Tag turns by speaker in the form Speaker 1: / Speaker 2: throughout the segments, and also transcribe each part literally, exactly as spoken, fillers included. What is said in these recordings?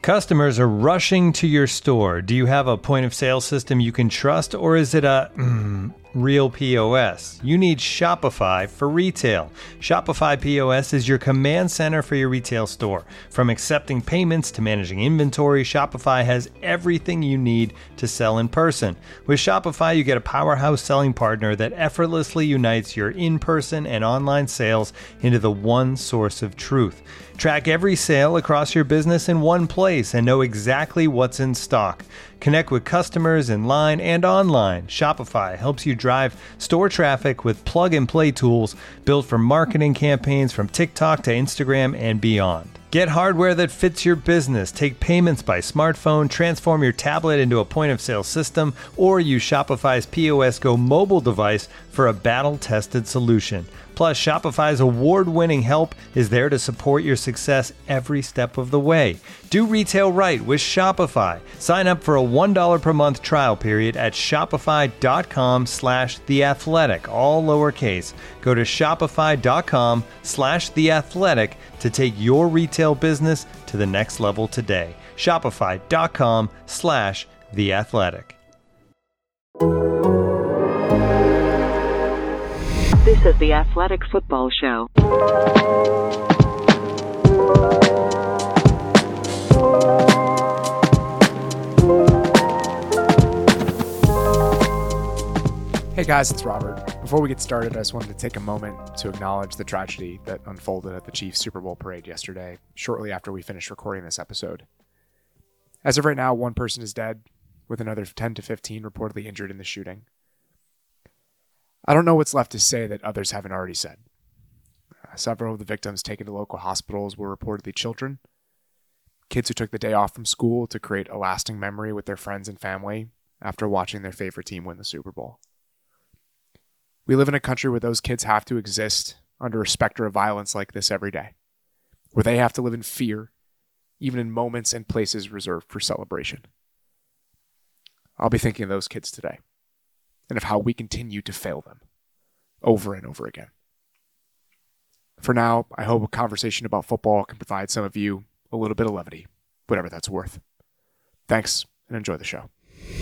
Speaker 1: Customers are rushing to your store. Do you have a point of sale system you can trust, or is it a mm, real P O S? You need Shopify for retail. Shopify P O S is your command center for your retail store. From accepting payments to managing inventory, Shopify has everything you need to sell in person. With Shopify, you get a powerhouse selling partner that effortlessly unites your in-person and online sales into the one source of truth. Track every sale across your business in one place and know exactly what's in stock. Connect with customers in line and online. Shopify helps you drive store traffic with plug-and-play tools built for marketing campaigns from TikTok to Instagram and beyond. Get hardware that fits your business. Take payments by smartphone, transform your tablet into a point-of-sale system, or use Shopify's P O S Go mobile device for a battle-tested solution. Plus, Shopify's award-winning help is there to support your success every step of the way. Do retail right with Shopify. Sign up for a one dollar per month trial period at shopify.com slash theathletic, all lowercase. Go to shopify.com slash theathletic to take your retail business to the next level today. Shopify.com slash theathletic.
Speaker 2: This is the Athletic Football Show.
Speaker 3: Hey guys, it's Robert. Before we get started, I just wanted to take a moment to acknowledge the tragedy that unfolded at the Chiefs Super Bowl parade yesterday, shortly after we finished recording this episode. As of right now, one person is dead, with another ten to fifteen reportedly injured in the shooting. I don't know what's left to say that others haven't already said. Uh, several of the victims taken to local hospitals were reportedly children, kids who took the day off from school to create a lasting memory with their friends and family after watching their favorite team win the Super Bowl. We live in a country where those kids have to exist under a specter of violence like this every day, where they have to live in fear, even in moments and places reserved for celebration. I'll be thinking of those kids today, and of how we continue to fail them over and over again. For now, I hope a conversation about football can provide some of you a little bit of levity, whatever that's worth. Thanks, and enjoy the show.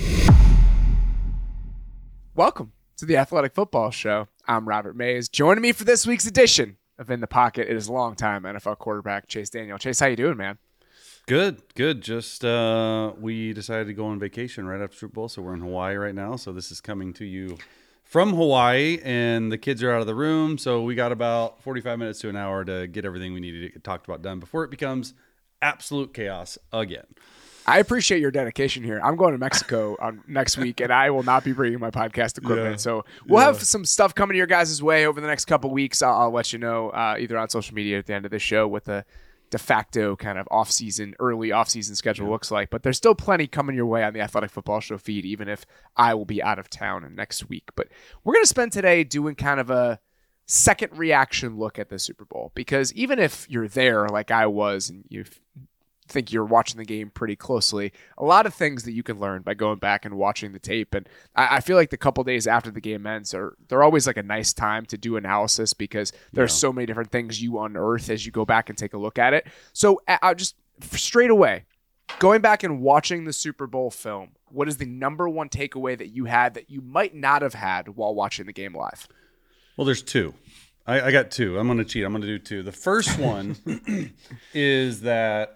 Speaker 3: Welcome to the Athletic Football Show. I'm Robert Mays. Joining me for this week's edition of In the Pocket is longtime N F L quarterback Chase Daniel. Chase, how you doing, man?
Speaker 4: Good, good. Just uh, we decided to go on vacation right after Super Bowl, so we're in Hawaii right now. So this is coming to you from Hawaii, and the kids are out of the room. So we got about forty-five minutes to an hour to get everything we needed to get talked about done before it becomes absolute chaos again.
Speaker 3: I appreciate your dedication here. I'm going to Mexico um, next week, and I will not be bringing my podcast equipment.
Speaker 4: Yeah.
Speaker 3: So we'll
Speaker 4: yeah.
Speaker 3: have some stuff coming your guys' way over the next couple weeks. I'll, I'll let you know uh, either on social media at the end of the show what the de facto kind of off-season, early off-season schedule yeah. looks like. But there's still plenty coming your way on the Athletic Football Show feed, even if I will be out of town next week. But we're going to spend today doing kind of a second reaction look at the Super Bowl, because even if you're there like I was and you think you're watching the game pretty closely, a lot of things that you can learn by going back and watching the tape. And I, I feel like the couple days after the game ends are they're always like a nice time to do analysis, because there's yeah. so many different things you unearth as you go back and take a look at it. So I just straight away, going back and watching the Super Bowl film, what is the number one takeaway that you had that you might not have had while watching the game live?
Speaker 4: Well, there's two. I, I got two. I'm going to cheat. I'm going to do two. The first one is that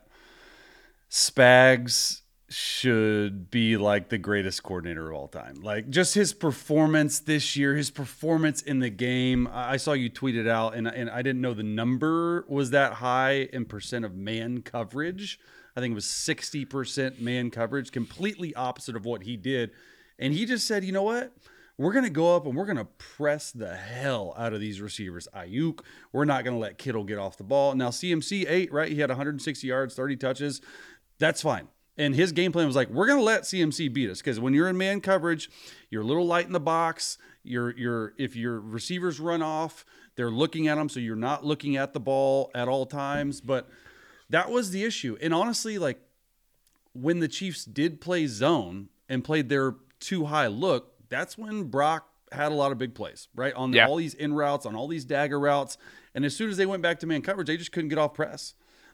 Speaker 4: Spags should be like the greatest coordinator of all time. Like, just his performance this year, his performance in the game. I saw you tweet it out, and, and I didn't know the number was that high in percent of man coverage. I think it was sixty percent man coverage, completely opposite of what he did. And he just said, you know what? We're going to go up and we're going to press the hell out of these receivers. Ayuk, we're not going to let Kittle get off the ball. Now, C M C, eight, right? He had one hundred sixty yards, thirty touches. That's fine. And his game plan was like, we're going to let C M C beat us, because when you're in man coverage, you're a little light in the box. You're, you're, if your receivers run off, they're looking at them, so you're not looking at the ball at all times. But that was the issue. And honestly, like, when the Chiefs did play zone and played their too high look, that's when Brock had a lot of big plays, right? On yeah. all these in routes, on all these dagger routes. And as soon as they went back to man coverage, they just couldn't get off press.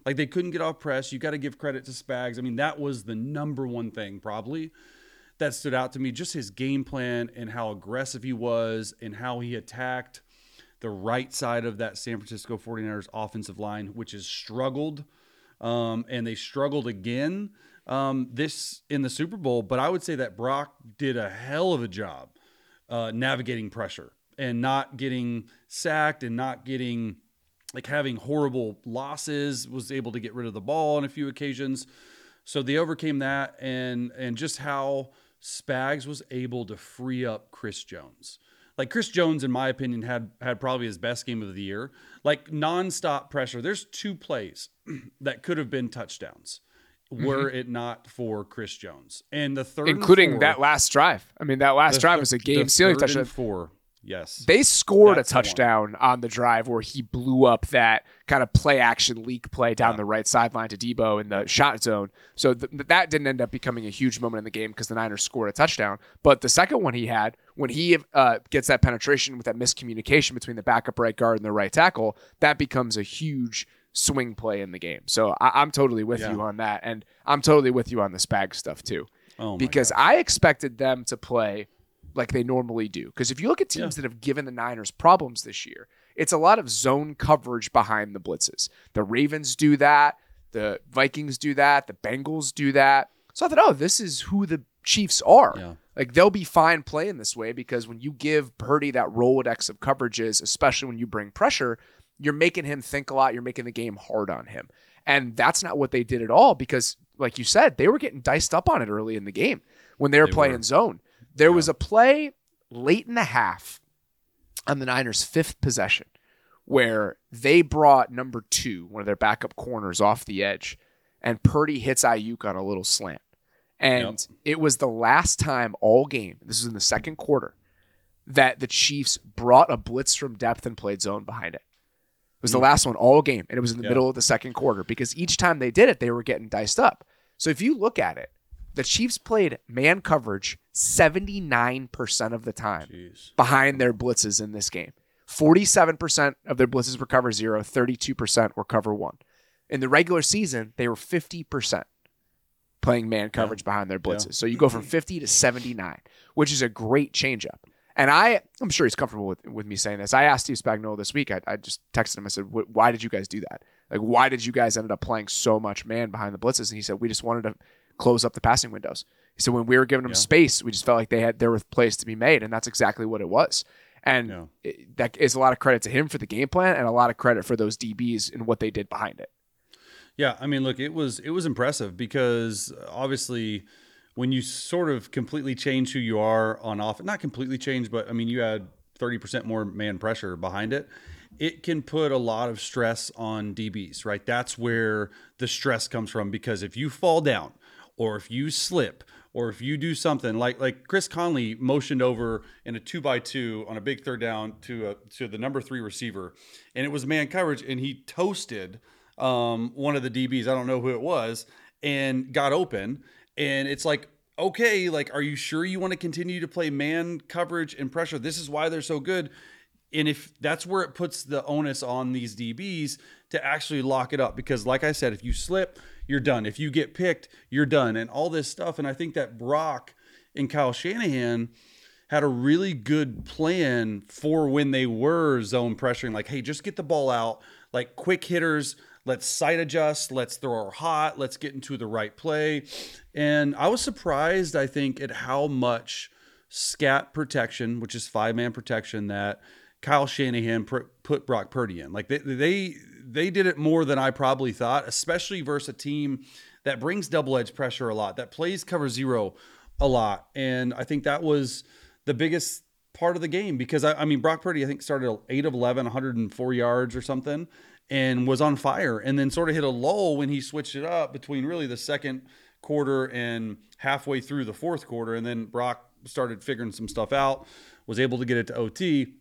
Speaker 4: Like they couldn't get off press. You got to give credit to Spags. I mean, that was the number one thing probably that stood out to me. Just his game plan and how aggressive he was and how he attacked the right side of that San Francisco forty-niners offensive line, which has struggled. Um, and they struggled again um, this in the Super Bowl. But I would say that Brock did a hell of a job uh, navigating pressure and not getting sacked and not getting like having horrible losses, was able to get rid of the ball on a few occasions. So they overcame that, and and just how Spags was able to free up Chris Jones. Like Chris Jones, in my opinion, had had probably his best game of the year. Like nonstop pressure. There's two plays that could have been touchdowns were mm-hmm. it not for Chris Jones. And the third,
Speaker 3: including
Speaker 4: four,
Speaker 3: that last drive. I mean, that last
Speaker 4: the,
Speaker 3: drive was a game-sealing touchdown.
Speaker 4: Four, yes.
Speaker 3: They scored
Speaker 4: That's
Speaker 3: a touchdown the on the drive where he blew up that kind of play-action leak play down yeah. the right sideline to Debo in the shot zone. So th- that didn't end up becoming a huge moment in the game because the Niners scored a touchdown. But the second one he had, when he uh, gets that penetration with that miscommunication between the backup right guard and the right tackle, that becomes a huge swing play in the game. So I- I'm totally with yeah. you on that. And I'm totally with you on the Spags stuff too.
Speaker 4: Oh my
Speaker 3: because
Speaker 4: gosh.
Speaker 3: I expected them to play like they normally do. Because if you look at teams yeah. that have given the Niners problems this year, it's a lot of zone coverage behind the blitzes. The Ravens do that. The Vikings do that. The Bengals do that. So I thought, oh, this is who the Chiefs are.
Speaker 4: Yeah.
Speaker 3: Like they'll be fine playing this way because when you give Purdy that Rolodex of coverages, especially when you bring pressure, you're making him think a lot. You're making the game hard on him. And that's not what they did at all because, like you said, they were getting diced up on it early in the game when they were
Speaker 4: they
Speaker 3: playing
Speaker 4: were.
Speaker 3: zone. There
Speaker 4: yeah.
Speaker 3: was a play late in the half on the Niners' fifth possession where they brought number two, one of their backup corners, off the edge, and Purdy hits Ayuk on a little slant. And yep. it was the last time all game, this was in the second quarter, that the Chiefs brought a blitz from depth and played zone behind it. It was mm. the last one all game, and it was in the yep. middle of the second quarter because each time they did it, they were getting diced up. So if you look at it, the Chiefs played man coverage seventy-nine percent of the time
Speaker 4: Jeez.
Speaker 3: behind their blitzes in this game. forty-seven percent of their blitzes were cover zero, thirty-two percent were cover one. In the regular season, they were fifty percent playing man coverage yeah. behind their blitzes. Yeah. So you go from fifty to seventy-nine, which is a great changeup. And I, I'm sure he's comfortable with, with me saying this. I asked Steve Spagnuolo this week. I, I just texted him. I said, why did you guys do that? Like, why did you guys end up playing so much man behind the blitzes? And he said, we just wanted to close up the passing windows. He said, when we were giving them yeah. space, we just felt like they had there were plays to be made. And that's exactly what it was. And yeah. it, that is a lot of credit to him for the game plan and a lot of credit for those D Bs and what they did behind it.
Speaker 4: Yeah, I mean, look, it was it was impressive because obviously when you sort of completely change who you are on off, not completely change, but I mean, you had thirty percent more man pressure behind it. It can put a lot of stress on D Bs, right? That's where the stress comes from because if you fall down or if you slip or if you do something like like Chris Conley motioned over in a two by two on a big third down to a, to the number three receiver, and it was man coverage, and he toasted um, one of the D Bs. I don't know who it was, and got open. And it's like, okay, like, are you sure you want to continue to play man coverage and pressure? This is why they're so good. And if that's where it puts the onus on these D Bs to actually lock it up, because like I said, if you slip, you're done. If you get picked, you're done, and all this stuff. And I think that Brock and Kyle Shanahan had a really good plan for when they were zone pressuring, like, hey, just get the ball out, like quick hitters. Let's sight adjust. Let's throw our hot. Let's get into the right play. And I was surprised, I think, at how much scat protection, which is five-man protection, that Kyle Shanahan put Brock Purdy in. Like they, they they did it more than I probably thought, especially versus a team that brings double-edged pressure a lot, that plays cover zero a lot. And I think that was the biggest part of the game because, I, I mean, Brock Purdy, I think, started eight of eleven, one hundred four yards or something, and was on fire, and then sort of hit a lull when he switched it up between really the second quarter and halfway through the fourth quarter. And then Brock started figuring some stuff out, was able to get it to O T.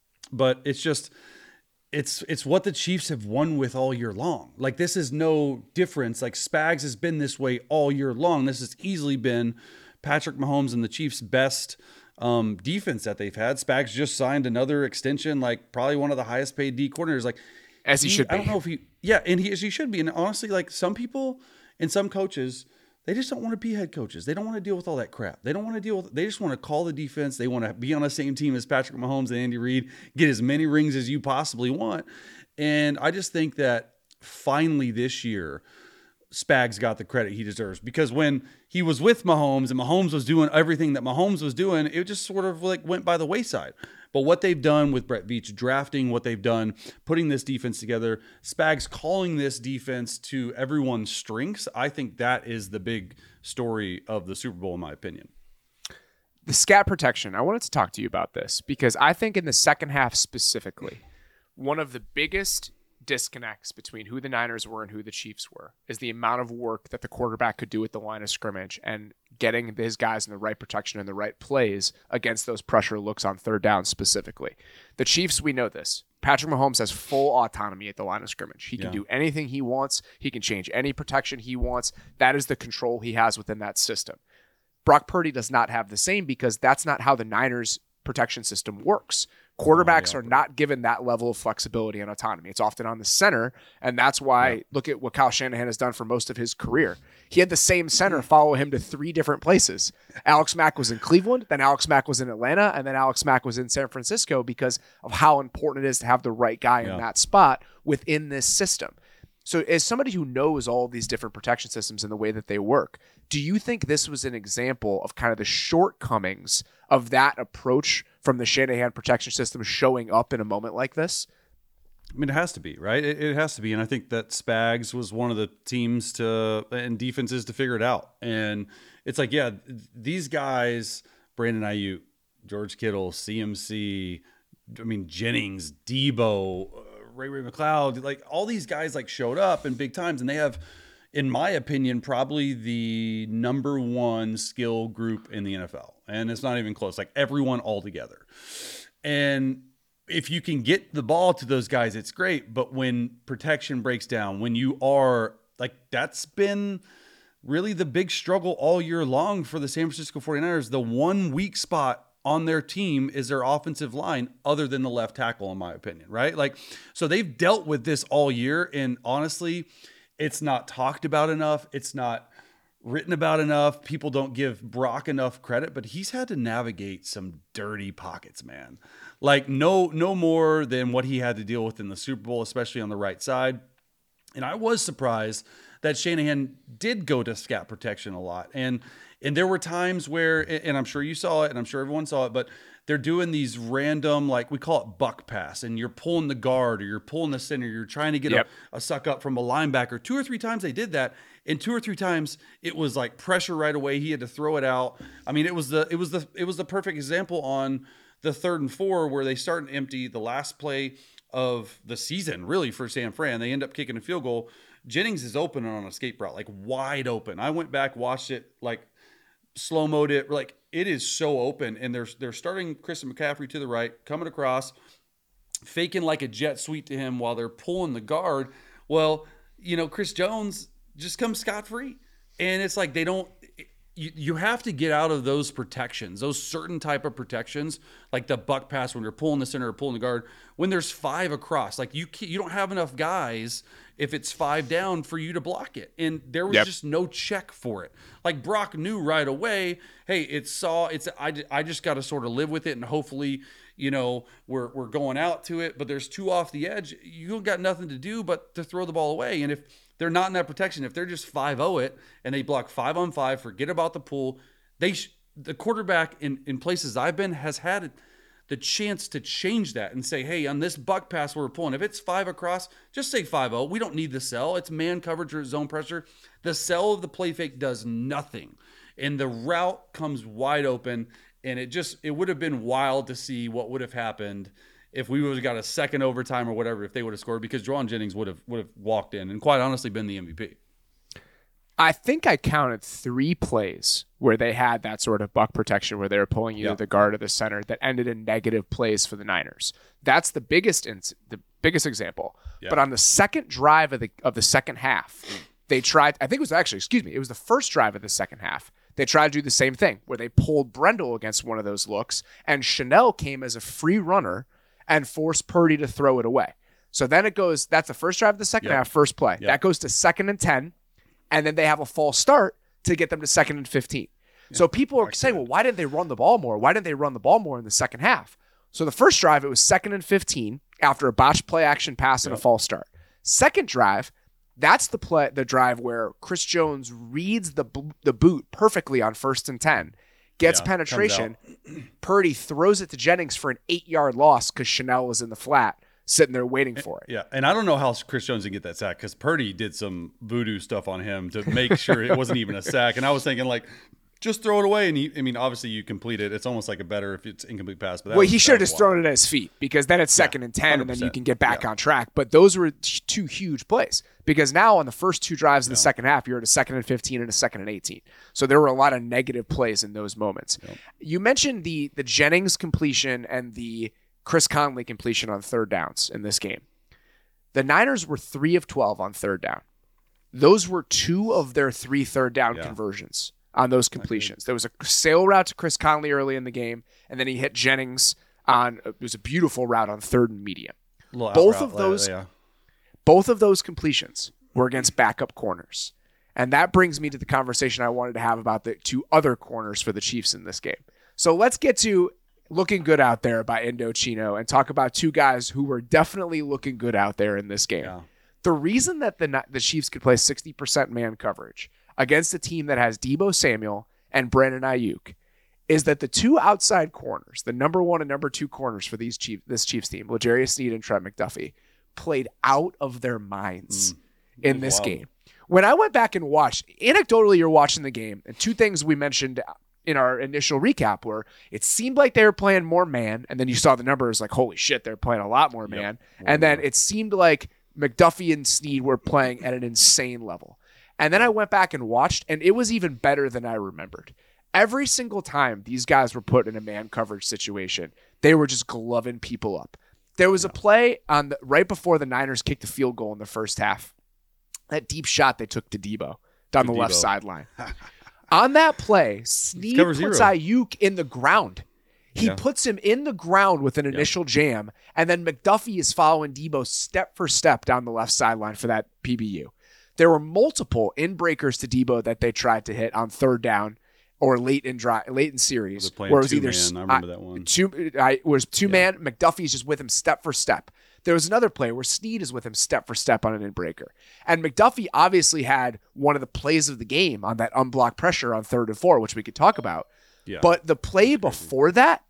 Speaker 4: But it's just, it's it's what the Chiefs have won with all year long. Like, this is no difference. Like, Spags has been this way all year long. This has easily been Patrick Mahomes and the Chiefs' best um, defense that they've had. Spags just signed another extension, like probably one of the highest paid D coordinators. Like,
Speaker 3: As he, he should be.
Speaker 4: I don't know if he, yeah, and he, as he should be. And honestly, like some people and some coaches, they just don't want to be head coaches. They don't want to deal with all that crap. They don't want to deal with, they just want to call the defense. They want to be on the same team as Patrick Mahomes and Andy Reid, get as many rings as you possibly want. And I just think that finally this year, Spags got the credit he deserves, because when he was with Mahomes and Mahomes was doing everything that Mahomes was doing, it just sort of like went by the wayside. But what they've done with Brett Veach drafting, what they've done putting this defense together, Spags calling this defense to everyone's strengths, I think that is the big story of the Super Bowl, in my opinion.
Speaker 3: The scat protection, I wanted to talk to you about this because I think in the second half specifically, one of the biggest disconnects between who the Niners were and who the Chiefs were is the amount of work that the quarterback could do at the line of scrimmage and getting his guys in the right protection and the right plays against those pressure looks on third down specifically. The Chiefs, we know this. Patrick Mahomes has full autonomy at the line of scrimmage. He can yeah. do anything he wants. He can change any protection he wants. That is the control he has within that system. Brock Purdy does not have the same because that's not how the Niners protection system works. Quarterbacks oh, yeah. are not given that level of flexibility and autonomy. It's often on the center, and that's why yeah. look at what Kyle Shanahan has done for most of his career. He had the same center follow him to three different places. Alex Mack was in Cleveland, then Alex Mack was in Atlanta, and then Alex Mack was in San Francisco because of how important it is to have the right guy yeah. in that spot within this system. So as somebody who knows all of these different protection systems and the way that they work, do you think this was an example of kind of the shortcomings of that approach from the Shanahan protection system showing up in a moment like this?
Speaker 4: I mean, it has to be, right? It, it has to be. And I think that Spags was one of the teams to and defenses to figure it out. And it's like, yeah, these guys, Brandon Ayuk, George Kittle, C M C, I mean, Jennings, Debo, Ray Ray McLeod, like all these guys like showed up in big times, and they have, in my opinion, probably the number one skill group in the N F L. And it's not even close, like everyone all together. And if you can get the ball to those guys, it's great. But when protection breaks down, when you are like, that's been really the big struggle all year long for the San Francisco forty-niners. The one weak spot on their team is their offensive line, other than the left tackle, in my opinion, right? Like, so they've dealt with this all year. And honestly, it's not talked about enough. It's not written about enough. People don't give Brock enough credit, but he's had to navigate some dirty pockets, man. Like no, no more than what he had to deal with in the Super Bowl, especially on the right side. And I was surprised that Shanahan did go to scat protection a lot. And, and there were times where, and I'm sure you saw it and I'm sure everyone saw it, but they're doing these random, like we call it buck pass, and you're pulling the guard or you're pulling the center. You're trying to get yep. a, a suck up from a linebacker. Two or three times they did that. And two or three times it was like pressure right away. He had to throw it out. I mean, it was the, it was the, it was the perfect example on the third and four where they start and empty the last play of the season, really, for San Fran. They end up kicking a field goal. Jennings is open on an escape route, like wide open. I went back, watched it, like slow-moed it. Like it is so open. And they're, they're starting Christian McCaffrey to the right, coming across, faking like a jet sweep to him while they're pulling the guard. Well, you know, Chris Jones just comes scot-free. And it's like they don't – you you have to get out of those protections, those certain type of protections, like the buck pass when you're pulling the center or pulling the guard, when there's five across. Like you you don't have enough guys if it's five down for you to block it. And there was yep. just no check for it. Like Brock knew right away, hey, it's saw it's I, I just got to sort of live with it, and hopefully, you know, we're we're going out to it, but there's two off the edge. You got nothing to do but to throw the ball away. And if they're not in that protection, if they're just five oh it and they block five on five, forget about the pull, they sh- the quarterback in, in places I've been has had the chance to change that and say, hey, on this buck pass we're pulling, if it's five across, just say five oh. We don't need the sell. It's man coverage or zone pressure. The sell of the play fake does nothing. And the route comes wide open. And it just, it would have been wild to see what would have happened if we would have got a second overtime or whatever, if they would have scored, because Jauan Jennings would have would have walked in and quite honestly been the M V P.
Speaker 3: I think I counted three plays where they had that sort of buck protection where they were pulling either yep. the guard or the center that ended in negative plays for the Niners. That's the biggest ins- the biggest example. Yep. But on the second drive of the of the second half, they tried, I think it was actually, excuse me, it was the first drive of the second half. They tried to do the same thing where they pulled Brendel against one of those looks, and Chanel came as a free runner and forced Purdy to throw it away. So then it goes, that's the first drive of the second
Speaker 4: Yep.
Speaker 3: half, first play.
Speaker 4: Yep.
Speaker 3: That goes to second and ten, and then they have a false start to get them to second and fifteen. Yeah. So people are saying, well, why didn't they run the ball more? Why didn't they run the ball more in the second half? So the first drive, it was second and fifteen after a botched play action pass and
Speaker 4: Yep.
Speaker 3: a false start. Second drive, that's the play, the drive where Chris Jones reads the the boot perfectly on first and ten, gets
Speaker 4: Yeah,
Speaker 3: penetration. Purdy throws it to Jennings for an eight-yard loss because Chanel was in the flat, sitting there waiting for it.
Speaker 4: Yeah, and I don't know how Chris Jones didn't get that sack because Purdy did some voodoo stuff on him to make sure it wasn't even a sack. And I was thinking, like, just throw it away. And he, I mean, obviously you complete it. It's almost like a better if it's incomplete pass. But that
Speaker 3: Well,
Speaker 4: was,
Speaker 3: he should have
Speaker 4: that was
Speaker 3: just thrown it at his feet because then it's second
Speaker 4: Yeah,
Speaker 3: and ten, and then you
Speaker 4: one hundred percent.
Speaker 3: can get back
Speaker 4: Yeah.
Speaker 3: on track. But those were t- two huge plays because now on the first two drives of the
Speaker 4: Yeah.
Speaker 3: second half, you're at a second and fifteen and a second and eighteen. So there were a lot of negative plays in those moments.
Speaker 4: Yep.
Speaker 3: You mentioned the the Jennings completion and the Chris Conley completion on third downs in this game. The Niners were three of twelve on third down. Those were two of their three third down
Speaker 4: Yeah.
Speaker 3: conversions on those completions. There was a sail route to Chris Conley early in the game, and then he hit Jennings on, it was a beautiful route on third and medium.
Speaker 4: Little out
Speaker 3: Both
Speaker 4: route,
Speaker 3: of those,
Speaker 4: yeah.
Speaker 3: both of those completions were against backup corners. And that brings me to the conversation I wanted to have about the two other corners for the Chiefs in this game. So let's get to looking good out there by Indochino and talk about two guys who were definitely looking good out there in this game.
Speaker 4: Yeah.
Speaker 3: The reason that the the Chiefs could play sixty percent man coverage against a team that has Deebo Samuel and Brandon Ayuk is that the two outside corners, the number one and number two corners for these Chief, this Chiefs team, L'Jarius Sneed and Trent McDuffie, played out of their minds
Speaker 4: Mm.
Speaker 3: in this
Speaker 4: Wow.
Speaker 3: game. When I went back and watched, anecdotally, you're watching the game, and two things we mentioned in our initial recap were it seemed like they were playing more man, and then you saw the numbers like, holy shit, they're playing a lot more man.
Speaker 4: Yep.
Speaker 3: And then it seemed like McDuffie and Sneed were playing at an insane level. And then I went back and watched, and it was even better than I remembered. Every single time these guys were put in a man coverage situation, they were just gloving people up. There was a play on the, right before the Niners kicked the field goal in the first half. That deep shot they took to Deebo down
Speaker 4: To
Speaker 3: the left
Speaker 4: Deebo.
Speaker 3: sideline. On that play, Sneed
Speaker 4: cover
Speaker 3: puts
Speaker 4: zero.
Speaker 3: Ayuk in the ground. He
Speaker 4: Yeah.
Speaker 3: puts him in the ground with an initial jam, and then McDuffie is following Deebo step for step down the left sideline for that P B U. There were multiple in breakers to Deebo that they tried to hit on third down or late in dry, late in series,
Speaker 4: They're playing
Speaker 3: where it was
Speaker 4: two
Speaker 3: either
Speaker 4: man. I remember that one.
Speaker 3: two I was two man. McDuffie's just with him step for step. There was another play where Sneed is with him step for step on an in breaker, and McDuffie obviously had one of the plays of the game on that unblocked pressure on third and four, which we could talk about.
Speaker 4: Yeah.
Speaker 3: But the play before that,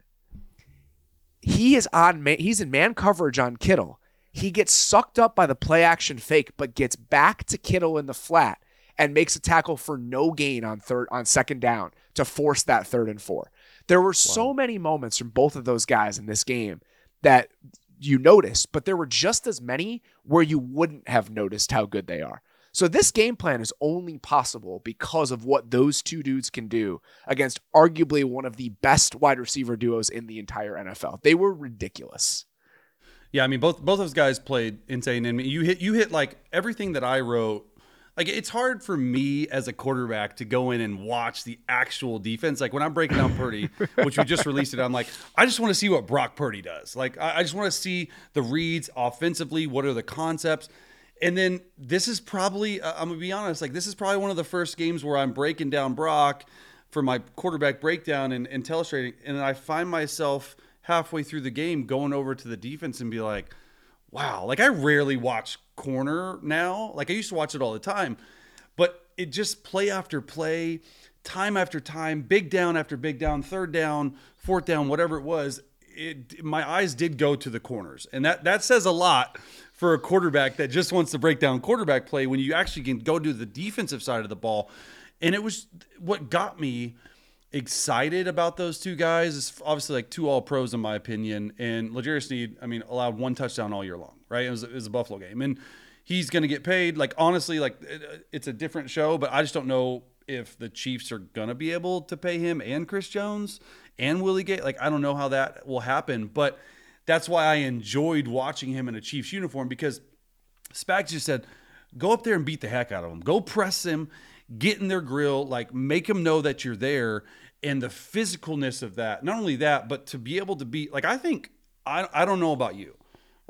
Speaker 3: he is on man, he's in man coverage on Kittle. He gets sucked up by the play action fake, but gets back to Kittle in the flat and makes a tackle for no gain on third on second down to force that third and four. There were so many moments from both of those guys in this game that you noticed, but there were just as many where you wouldn't have noticed how good they are. So this game plan is only possible because of what those two dudes can do against arguably one of the best wide receiver duos in the entire N F L. They were ridiculous.
Speaker 4: Yeah, I mean both both those guys played insane, and you hit you hit like everything that I wrote. Like it's hard for me as a quarterback to go in and watch the actual defense. Like when I'm breaking down Purdy, which we just released it, I'm like, I just want to see what Brock Purdy does. Like I, I just want to see the reads offensively. What are the concepts? And then this is probably, uh, I'm gonna be honest, like this is probably one of the first games where I'm breaking down Brock for my quarterback breakdown and, and telestrating, and I find myself halfway through the game going over to the defense and be like, wow, like I rarely watch corner now. Like I used to watch it all the time, but it just play after play, time after time, big down after big down, third down, fourth down, whatever it was. It, my eyes did go to the corners, and that that says a lot for a quarterback that just wants to break down quarterback play when you actually can go to the defensive side of the ball. And it was what got me excited about those two guys is obviously like two all pros in my opinion. And L'Jarius Sneed, I mean, allowed one touchdown all year long, right? It was, it was a Buffalo game, and he's going to get paid. Like, honestly, like it, it's a different show, but I just don't know if the Chiefs are going to be able to pay him and Chris Jones and Willie Gay. Like, I don't know how that will happen, but that's why I enjoyed watching him in a Chiefs uniform, because Spags just said, go up there and beat the heck out of him. Go press him, get in their grill, like make them know that you're there. And the physicalness of that, not only that, but to be able to beat, like, I think, I, I don't know about you,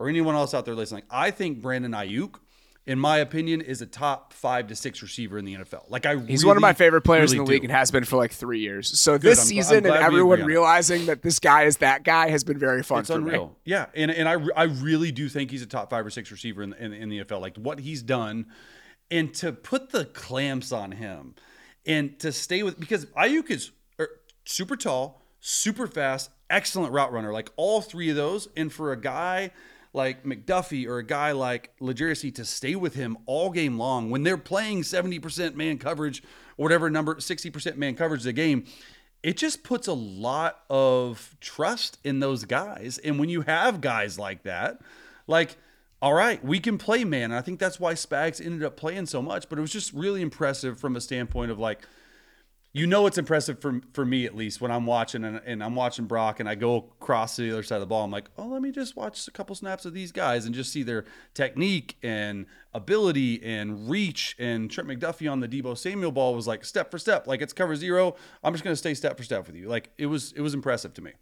Speaker 4: or anyone else out there listening, I think Brandon Ayuk, in my opinion, is a top five to six receiver in the N F L. Like I,
Speaker 3: he's
Speaker 4: really,
Speaker 3: one of my favorite players
Speaker 4: really
Speaker 3: in the league
Speaker 4: do.
Speaker 3: and has been for like three years. So
Speaker 4: Good.
Speaker 3: this
Speaker 4: I'm-
Speaker 3: season
Speaker 4: I'm glad
Speaker 3: and
Speaker 4: we
Speaker 3: everyone
Speaker 4: agree on it.
Speaker 3: realizing that this guy is that guy has been very fun
Speaker 4: It's
Speaker 3: for
Speaker 4: unreal.
Speaker 3: me.
Speaker 4: Yeah, and and I, I really do think he's a top five or six receiver in the, in, in the N F L. Like what he's done, and to put the clamps on him, and to stay with because Ayuk is er, super tall, super fast, excellent route runner. Like all three of those, and for a guy like McDuffie or a guy like L'Jarius to stay with him all game long when they're playing seventy percent man coverage or whatever number, sixty percent man coverage a game, it just puts a lot of trust in those guys. And when you have guys like that, like, all right, we can play man. And I think that's why Spags ended up playing so much, but it was just really impressive from a standpoint of like, you know, it's impressive for, for me, at least when I'm watching and, and I'm watching Brock and I go across to the other side of the ball. I'm like, oh, let me just watch a couple snaps of these guys and just see their technique and ability and reach. And Trent McDuffie on the Deebo Samuel ball was like step for step, like it's cover zero. I'm just going to stay step for step with you. Like it was, it was impressive to me.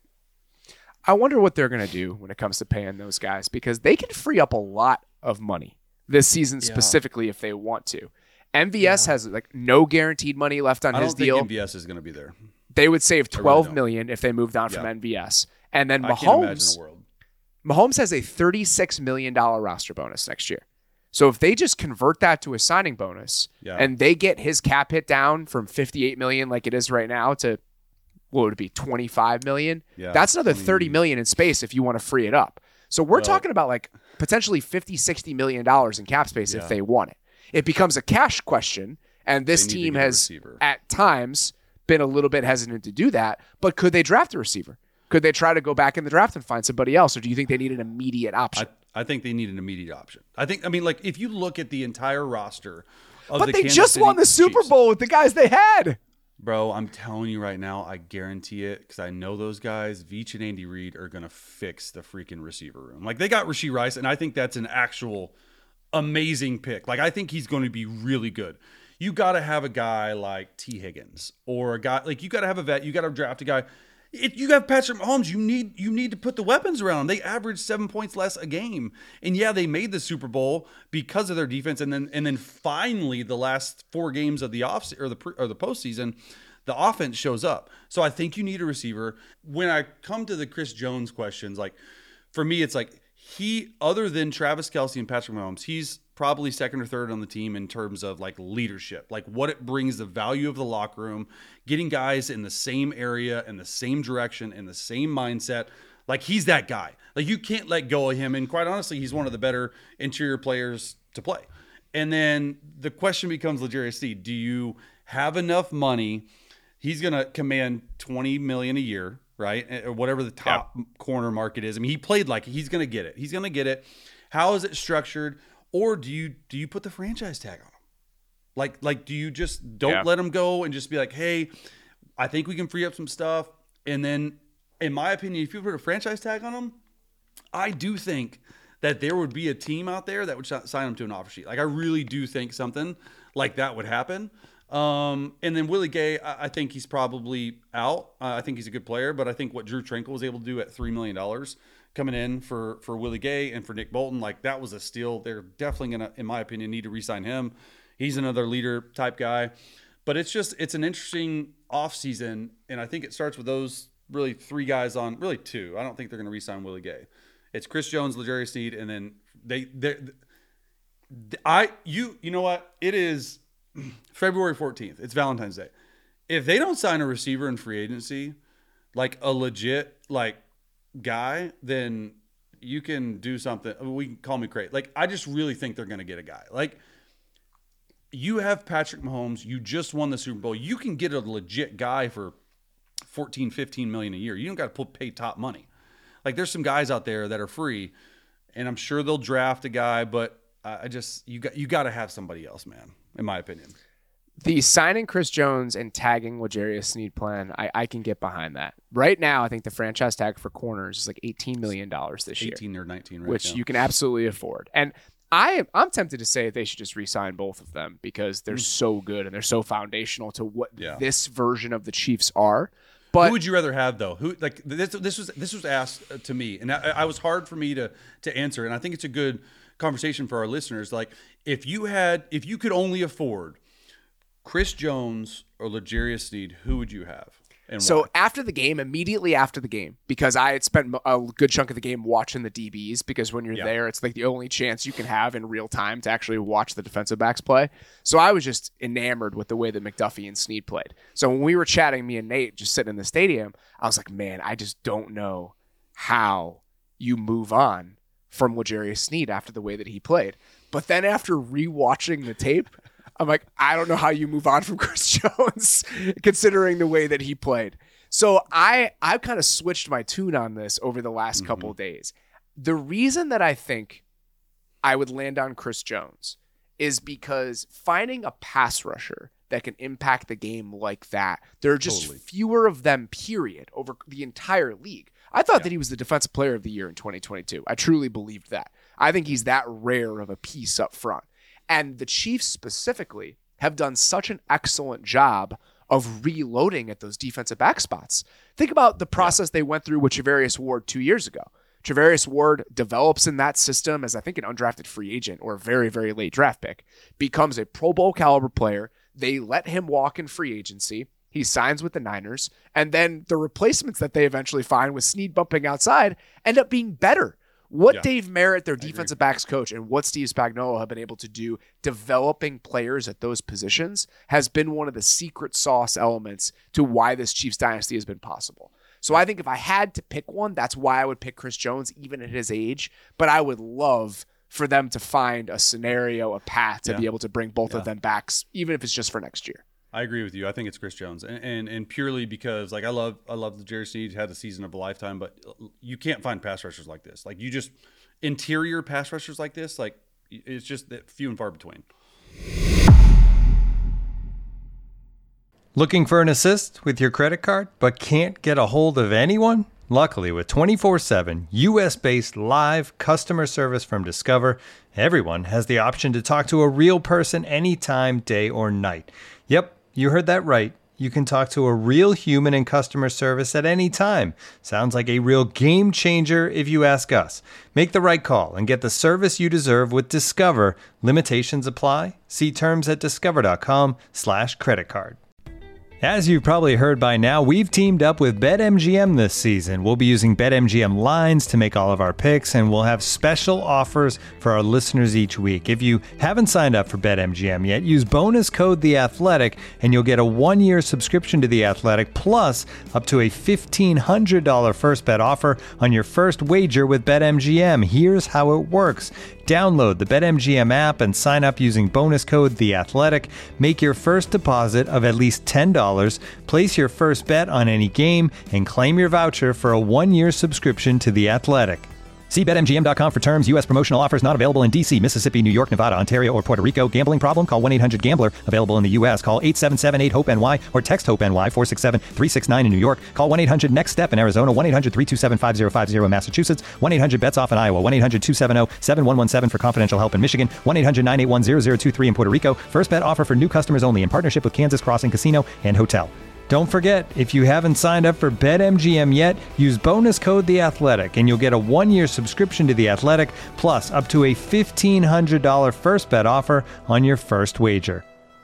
Speaker 3: I wonder what they're going to do when it comes to paying those guys because they can free up a lot of money this season specifically if they want to. M V S yeah. has like no guaranteed money left on
Speaker 4: I
Speaker 3: his
Speaker 4: don't
Speaker 3: deal.
Speaker 4: think M V S is going to be there.
Speaker 3: They would save twelve
Speaker 4: really
Speaker 3: million dollars if they moved on yeah. from M V S. And then
Speaker 4: I can't imagine
Speaker 3: Mahomes,
Speaker 4: a world.
Speaker 3: Mahomes has a thirty-six million dollars roster bonus next year. So if they just convert that to a signing bonus
Speaker 4: yeah.
Speaker 3: and they get his cap hit down from fifty-eight million dollars like it is right now to what would it be twenty-five million dollars,
Speaker 4: yeah,
Speaker 3: that's another
Speaker 4: twenty
Speaker 3: thirty million dollars in space if you want to free it up. So we're
Speaker 4: well,
Speaker 3: talking about like potentially fifty, sixty million dollars in cap space
Speaker 4: yeah.
Speaker 3: if they want it. It becomes a cash question. And this team has, at times, been a little bit hesitant to do that. But could they draft a receiver? Could they try to go back in the draft and find somebody else? Or do you think they need an immediate option?
Speaker 4: I, I think they need an immediate option. I think, I mean, like, if you look at the entire roster of
Speaker 3: but
Speaker 4: the
Speaker 3: they
Speaker 4: Kansas
Speaker 3: just
Speaker 4: City
Speaker 3: won the Super
Speaker 4: Chiefs,
Speaker 3: Bowl with the guys they had.
Speaker 4: Bro, I'm telling you right now, I guarantee it because I know those guys, Veach and Andy Reid, are going to fix the freaking receiver room. Like, they got Rashee Rice, and I think that's an actual amazing pick. Like, I think he's going to be really good. You got to have a guy like T. Higgins or a guy like you got to have a vet. You got to draft a guy. If you have Patrick Mahomes, you need you need to put the weapons around him. They averaged seven points less a game, and yeah, they made the Super Bowl because of their defense. And then and then finally, the last four games of the off or the pre, or the postseason, the offense shows up. So I think you need a receiver. When I come to the Chris Jones questions, like for me, it's like he, other than Travis Kelce and Patrick Mahomes, he's probably second or third on the team in terms of like leadership, like what it brings, the value of the locker room, getting guys in the same area, in the same direction, in the same mindset. Like he's that guy. Like you can't let go of him. And quite honestly, he's one of the better interior players to play. And then the question becomes, L'Jarius, do you have enough money? He's going to command twenty million dollars a year, right? Or whatever the top yep. corner market is. I mean, he played like it. He's going to get it. He's going to get it. How is it structured? Or do you do you put the franchise tag on him? Like, like do you just don't yeah. let him go and just be like, hey, I think we can free up some stuff. And then, in my opinion, if you put a franchise tag on him, I do think that there would be a team out there that would sign him to an offer sheet. Like, I really do think something like that would happen. Um, and then Willie Gay, I, I think he's probably out. Uh, I think he's a good player, but I think what Drew Tranquill was able to do at three million dollars coming in for, for Willie Gay and for Nick Bolton, like that was a steal. They're definitely going to, in my opinion, need to re-sign him. He's another leader type guy. But it's just, it's an interesting offseason, and I think it starts with those really three guys on, really two. I don't think they're going to re-sign Willie Gay. It's Chris Jones, L'Jarius Sneed, and then they, they, I, you, you know what? It is February fourteenth. It's Valentine's Day. If they don't sign a receiver in free agency, like a legit, like, guy, then you can do something. I mean, we can call me crazy. Like, I just really think they're going to get a guy. Like, you have Patrick Mahomes. You just won the Super Bowl. You can get a legit guy for fourteen, fifteen million a year. You don't got to pay top money. Like, there's some guys out there that are free, and I'm sure they'll draft a guy, but I just, you got, you got to have somebody else, man, in my opinion.
Speaker 3: The signing Chris Jones and tagging L'Jarius Sneed plan, I, I can get behind that. Right now, I think the franchise tag for corners is like eighteen million dollars this year.
Speaker 4: eighteen or nineteen, right?
Speaker 3: Which
Speaker 4: now. You
Speaker 3: can absolutely afford. And I, I'm tempted to say they should just re-sign both of them because they're mm. so good and they're so foundational to what yeah. this version of the Chiefs are. But
Speaker 4: who would you rather have though? Who like this? This was this was asked to me, and I, I was hard for me to to answer. And I think it's a good conversation for our listeners. Like, if you had, if you could only afford Chris Jones or L'Jarius Sneed, who would you have? And
Speaker 3: so
Speaker 4: why?
Speaker 3: after the game, immediately after the game, because I had spent a good chunk of the game watching the D Bs, because when you're
Speaker 4: Yeah.
Speaker 3: there, it's like the only chance you can have in real time to actually watch the defensive backs play. So I was just enamored with the way that McDuffie and Sneed played. So when we were chatting, me and Nate, just sitting in the stadium, I was like, man, I just don't know how you move on from L'Jarius Sneed after the way that he played. But then after rewatching the tape, I'm like, I don't know how you move on from Chris Jones, considering the way that he played. So I I've kind of switched my tune on this over the last mm-hmm. couple of days. The reason that I think I would land on Chris Jones is because finding a pass rusher that can impact the game like that, there are just totally. fewer of them, period, over the entire league. I thought yeah. that he was the defensive player of the year in twenty twenty-two. I truly believed that. I think he's that rare of a piece up front. And the Chiefs specifically have done such an excellent job of reloading at those defensive back spots. Think about the process yeah. they went through with Charvarius Ward two years ago. Charvarius Ward develops in that system as I think an undrafted free agent or a very, very late draft pick, becomes a Pro Bowl caliber player. They let him walk in free agency. He signs with the Niners. And then the replacements that they eventually find with Sneed bumping outside end up being better. What yeah, Dave Merritt, their defensive backs coach, and what Steve Spagnuolo have been able to do developing players at those positions has been one of the secret sauce elements to why this Chiefs dynasty has been possible. So I think if I had to pick one, that's why I would pick Chris Jones, even at his age. But I would love for them to find a scenario, a path to yeah. be able to bring both yeah. of them back, even if it's just for next year.
Speaker 4: I agree with you. I think it's Chris Jones, and and, and purely because like I love I love the L'Jarius Sneed, had the season of a lifetime, but you can't find pass rushers like this. Like you just interior pass rushers like this, like it's just few and far between.
Speaker 1: Looking for an assist with your credit card, but can't get a hold of anyone? Luckily, with twenty-four seven U S-based live customer service from Discover, everyone has the option to talk to a real person anytime, day or night. Yep. You heard that right. You can talk to a real human in customer service at any time. Sounds like a real game changer if you ask us. Make the right call and get the service you deserve with Discover. Limitations apply. See terms at discover.com slash credit card. As you've probably heard by now, we've teamed up with BetMGM this season. We'll be using BetMGM lines to make all of our picks, and we'll have special offers for our listeners each week. If you haven't signed up for BetMGM yet, use bonus code The Athletic, and you'll get a one-year subscription to The Athletic, plus up to a fifteen hundred dollars first bet offer on your first wager with BetMGM. Here's how it works. Download the BetMGM app and sign up using bonus code The Athletic. Make your first deposit of at least ten dollars, place your first bet on any game, and claim your voucher for a one-year subscription to The Athletic. See Bet M G M dot com for terms. U S promotional offers not available in D C, Mississippi, New York, Nevada, Ontario, or Puerto Rico. Gambling problem? Call one eight hundred gambler. Available in the U S. Call eight seven seven eight hope N Y or text HOPE-NY four six seven three six nine in New York. Call one eight hundred next step in Arizona. one eight hundred three two seven five zero five zero in Massachusetts. one eight hundred bets off in Iowa. one eight hundred two seven zero seven one one seven for confidential help in Michigan. one eight hundred nine eight one zero zero two three in Puerto Rico. First bet offer for new customers only in partnership with Kansas Crossing Casino and Hotel. Don't forget, if you haven't signed up for BetMGM yet, use bonus code The Athletic, and you'll get a one-year subscription to The Athletic, plus up to a fifteen hundred dollars first bet offer on your first wager.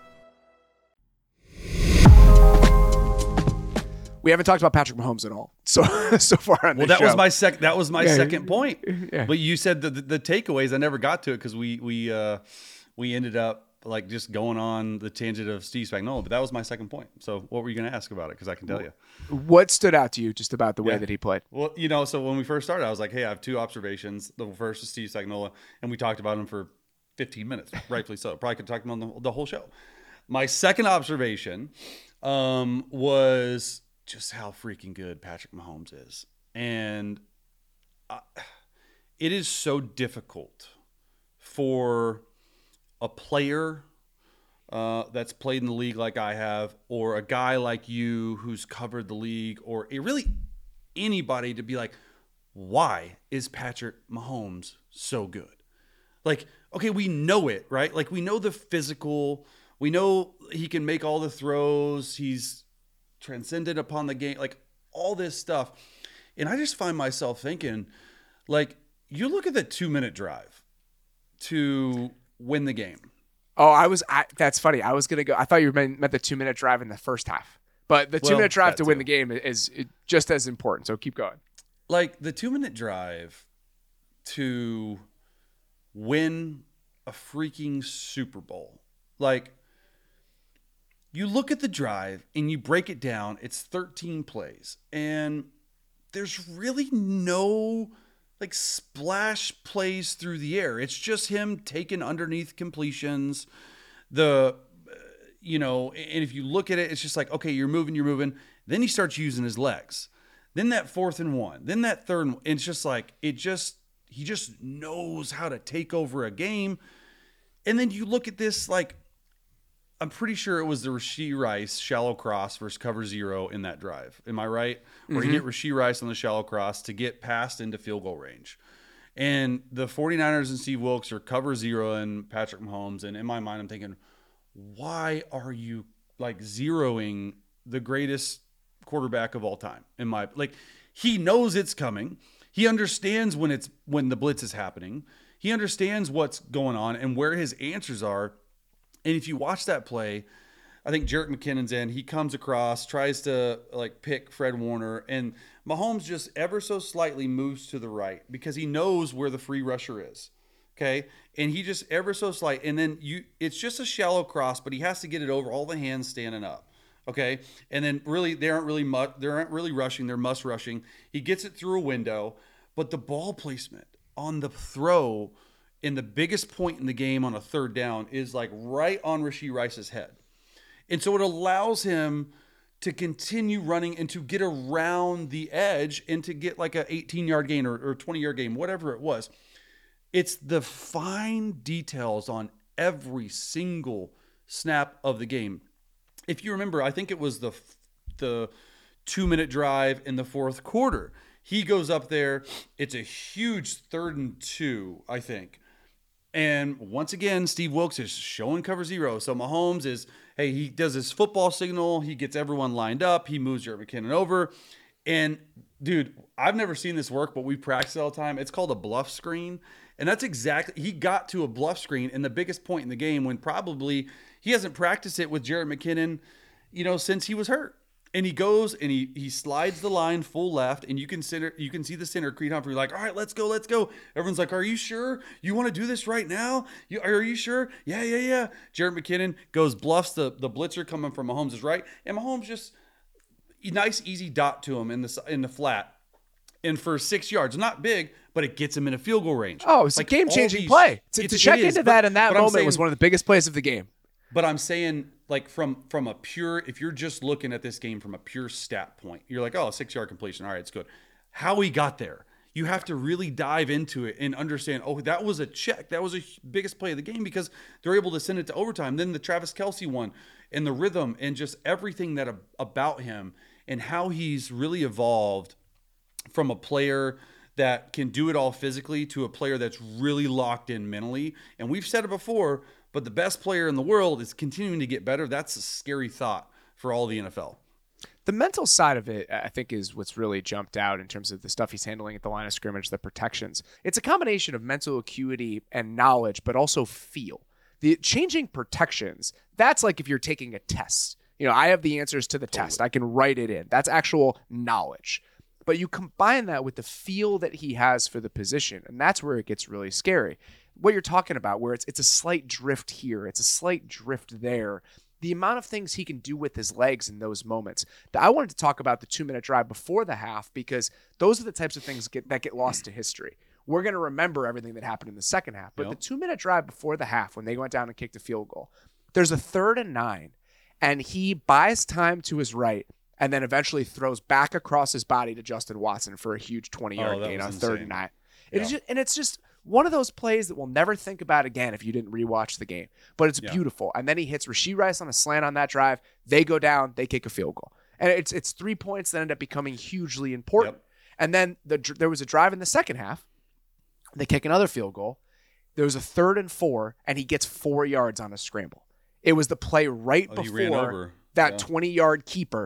Speaker 3: We haven't talked about Patrick Mahomes at all so so far on
Speaker 4: well,
Speaker 3: this
Speaker 4: that
Speaker 3: show.
Speaker 4: was my sec. That was my
Speaker 3: yeah.
Speaker 4: second point.
Speaker 3: Yeah.
Speaker 4: But you said the, the the takeaways. I never got to it because we we uh, we ended up like just going on the tangent of Steve Spagnuolo. But that was my second point. So what were you going to ask about it? Because I can tell you.
Speaker 3: What stood out to you just about the way
Speaker 4: yeah.
Speaker 3: that he played?
Speaker 4: Well, you know, so when we first started, I was like, hey, I have two observations. The first is Steve Spagnuolo, and we talked about him for fifteen minutes, rightfully so. Probably could talk to him on the, the whole show. My second observation um, was just how freaking good Patrick Mahomes is. And uh, it is so difficult for a player uh, that's played in the league like I have, or a guy like you who's covered the league, or a, really anybody to be like, why is Patrick Mahomes so good? Like, okay, we know it, right? Like, we know the physical, we know he can make all the throws. He's transcendent upon the game, like all this stuff. And I just find myself thinking, like, you look at the two minute drive to win the game.
Speaker 3: Oh, I was, I, that's funny. I was going to go, I thought you meant, meant the two minute drive in the first half, but the two
Speaker 4: Well,
Speaker 3: minute drive
Speaker 4: that
Speaker 3: to win
Speaker 4: too.
Speaker 3: the game is, is just as important. So keep going.
Speaker 4: Like the two minute drive to win a freaking Super Bowl. Like, you look at the drive and you break it down, it's thirteen plays, and there's really no like splash plays through the air. It's just him taking underneath completions. The, uh, you know, and if you look at it, it's just like, okay, you're moving, you're moving. Then he starts using his legs. Then that fourth and one, then that third, and it's just like, it just, he just knows how to take over a game. And then you look at this, like, I'm pretty sure it was the Rashee Rice shallow cross versus cover zero in that drive. Am I right? Where
Speaker 3: Mm-hmm.
Speaker 4: he hit Rashee Rice on the shallow cross to get passed into field goal range. And the 49ers and Steve Wilkes are cover zero and Patrick Mahomes. And in my mind, I'm thinking, why are you like zeroing the greatest quarterback of all time? In my, like, he knows it's coming. He understands when it's, when the blitz is happening. He understands what's going on and where his answers are. And if you watch that play, I think Jerick McKinnon's in. He comes across, tries to like pick Fred Warner, and Mahomes just ever so slightly moves to the right because he knows where the free rusher is. Okay, and he just ever so slight, and then you, it's just a shallow cross, but he has to get it over all the hands standing up. Okay, and then really they aren't really mu- they aren't really rushing. They're must rushing. He gets it through a window, but the ball placement on the throw. And the biggest point in the game on a third down is like right on Rashee Rice's head. And so it allows him to continue running and to get around the edge and to get like a eighteen yard gain or, or twenty yard gain, whatever it was. It's the fine details on every single snap of the game. If you remember, I think it was the, the two minute drive in the fourth quarter. He goes up there. It's a huge third and two, I think. And once again, Steve Wilkes is showing cover zero. So Mahomes is, hey, he does his football signal. He gets everyone lined up. He moves Jerick McKinnon over. And, dude, I've never seen this work, but we practice it all the time. It's called a bluff screen. And that's exactly, he got to a bluff screen in the biggest point in the game when probably he hasn't practiced it with Jerick McKinnon, you know, since he was hurt. And he goes and he he slides the line full left, and you can center, you can see the center, Creed Humphrey, like, all right, let's go, let's go. Everyone's like, are you sure you want to do this right now? You are you sure? Yeah, yeah, yeah. Jerick McKinnon goes, bluffs the the blitzer coming from Mahomes is right, and Mahomes just nice easy dot to him in the in the flat, and for six yards, not big, but it gets him in a field goal range.
Speaker 3: Oh, it's
Speaker 4: like
Speaker 3: a game changing
Speaker 4: these,
Speaker 3: play. To,
Speaker 4: it's,
Speaker 3: to check
Speaker 4: it is,
Speaker 3: into
Speaker 4: but,
Speaker 3: that in that
Speaker 4: but I'm
Speaker 3: moment
Speaker 4: saying,
Speaker 3: was one of the biggest plays of the game.
Speaker 4: But I'm saying, like, from from a pure, if you're just looking at this game from a pure stat point, you're like, oh, six yard completion. All right, it's good. How he got there, you have to really dive into it and understand, oh, that was a check. That was a biggest play of the game because they're able to send it to overtime. Then the Travis Kelce one and the rhythm and just everything that about him and how he's really evolved from a player that can do it all physically to a player that's really locked in mentally. And we've said it before, but the best player in the world is continuing to get better. That's a scary thought for all the N F L.
Speaker 3: The mental side of it, I think, is what's really jumped out in terms of the stuff he's handling at the line of scrimmage, the protections. It's a combination of mental acuity and knowledge, but also feel. The changing protections, that's like if you're taking a test. You know, I have the answers to the totally. test. I can write it in. That's actual knowledge. But you combine that with the feel that he has for the position, and that's where it gets really scary. What you're talking about, where it's it's a slight drift here, it's a slight drift there. The amount of things he can do with his legs in those moments. I wanted to talk about the two-minute drive before the half because those are the types of things get, that get lost to history. We're going to remember everything that happened in the second half, but yep. the two-minute drive before the half, when they went down and kicked a field goal, there's a third and nine, and he buys time to his right and then eventually throws back across his body to Justin Watson for a huge twenty-yard
Speaker 4: oh,
Speaker 3: gain on
Speaker 4: insane.
Speaker 3: third and nine. It
Speaker 4: yeah.
Speaker 3: is just, and it's just one of those plays that we'll never think about again if you didn't rewatch the game. But it's yeah. beautiful. And then he hits Rashee Rice on a slant on that drive. They go down. They kick a field goal. And it's it's three points that end up becoming hugely important. Yep. And then the, there was a drive in the second half. They kick another field goal. There was a third and four, and he gets four yards on a scramble. It was the play right
Speaker 4: oh,
Speaker 3: before that twenty-yard keeper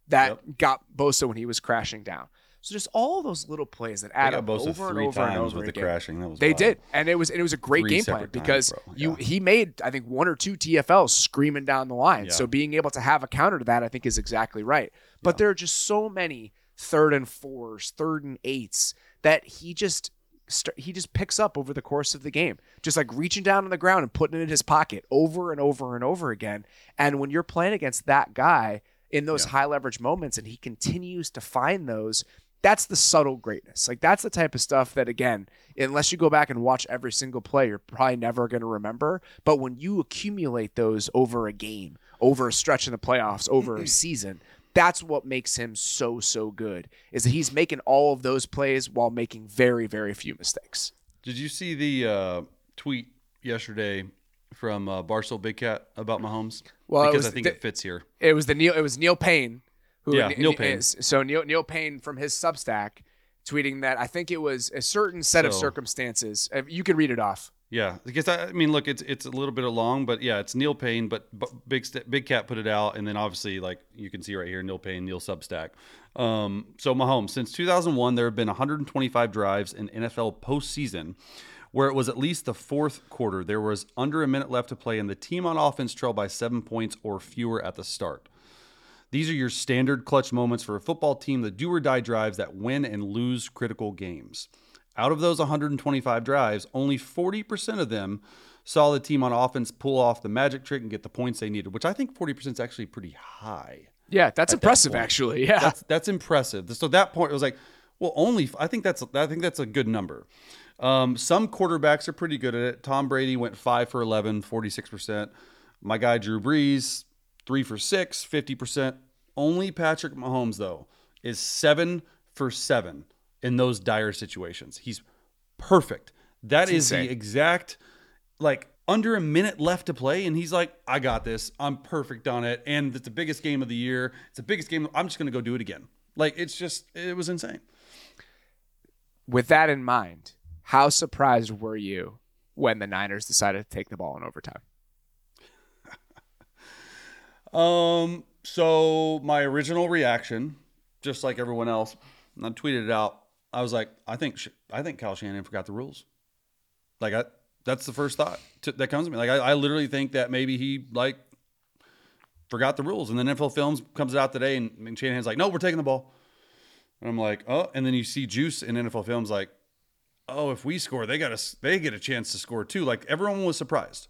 Speaker 3: that
Speaker 4: Yep.
Speaker 3: got Bosa when he was crashing down. So just all those little plays that add
Speaker 4: They
Speaker 3: up
Speaker 4: got Bosa
Speaker 3: over and
Speaker 4: three
Speaker 3: over and
Speaker 4: times
Speaker 3: over
Speaker 4: with the
Speaker 3: again.
Speaker 4: crashing. That was
Speaker 3: They
Speaker 4: wild.
Speaker 3: did, and it was and it was a great
Speaker 4: Three
Speaker 3: game plan
Speaker 4: separate times,
Speaker 3: because
Speaker 4: bro.
Speaker 3: you
Speaker 4: Yeah.
Speaker 3: he made I think one or two T F Ls screaming down the line.
Speaker 4: Yeah.
Speaker 3: So being able to have a counter to that, I think, is exactly right. But
Speaker 4: Yeah.
Speaker 3: there are just so many third and fours, third and eights that he just st- he just picks up over the course of the game, just like reaching down on the ground and putting it in his pocket over and over and over again. And when you're playing against that guy in those
Speaker 4: Yeah.
Speaker 3: high leverage moments, and he continues to find those. That's the subtle greatness. Like that's the type of stuff that, again, unless you go back and watch every single play, you're probably never going to remember. But when you accumulate those over a game, over a stretch in the playoffs, over a season, that's what makes him so, so good, is that he's making all of those plays while making very, very few mistakes.
Speaker 4: Did you see the uh, tweet yesterday from uh, Barstool Big Cat about Mahomes?
Speaker 3: Well, it
Speaker 4: because
Speaker 3: was
Speaker 4: I think
Speaker 3: the-
Speaker 4: it fits here.
Speaker 3: It was the Neil. It was Neil Payne. Who
Speaker 4: Yeah, Neil Payne.
Speaker 3: Is, so Neil Neil Payne from his Substack tweeting that I think it was a certain set of
Speaker 4: So-
Speaker 3: circumstances. Uh, You can read it off.
Speaker 4: Yeah, because I, I mean, look, it's it's a little bit long, but yeah, it's Neil Payne, but, but Big St- Big Cat put it out, and then obviously, like you can see right here, Neil Payne, Neil Substack. Um, so Mahomes, since two thousand one, there have been one hundred twenty-five drives in N F L postseason where it was at least the fourth quarter. There was under a minute left to play, and the team on offense trailed by seven points or fewer at the start. These are your standard clutch moments for a football team, the do-or-die drives that win and lose critical games. Out of those one hundred twenty-five drives, only forty percent of them saw the team on offense pull off the magic trick and get the points they needed, which I think forty percent is actually pretty high.
Speaker 3: Yeah, that's
Speaker 4: At that
Speaker 3: impressive,
Speaker 4: point.
Speaker 3: actually. Yeah,
Speaker 4: That's that's impressive. So at that point, it was like, well, only I think that's I think that's a good number. Um, some quarterbacks are pretty good at it. Tom Brady went five for eleven, forty-six percent. My guy Drew Brees, three for six, fifty percent. Only Patrick Mahomes, though, is seven for seven in those dire situations. He's perfect. That
Speaker 3: It's
Speaker 4: is
Speaker 3: insane.
Speaker 4: the exact, like, under a minute left to play, and he's like, I got this. I'm perfect on it. And it's the biggest game of the year. It's the biggest game. I'm just going to go do it again. Like, it's just, it was insane.
Speaker 3: With that in mind, how surprised were you when the Niners decided to take the ball in overtime?
Speaker 4: Um, so my original reaction, just like everyone else, and I tweeted it out. I was like, I think, sh- I think Kyle Shanahan forgot the rules. Like, I, that's the first thought to, that comes to me. Like, I, I literally think that maybe he like forgot the rules. And then N F L Films comes out today, and, and Shanahan's like, no, we're taking the ball. And I'm like, oh, and then you see Juice in N F L Films like, oh, if we score, they got a, they get a chance to score too. Like, everyone was surprised.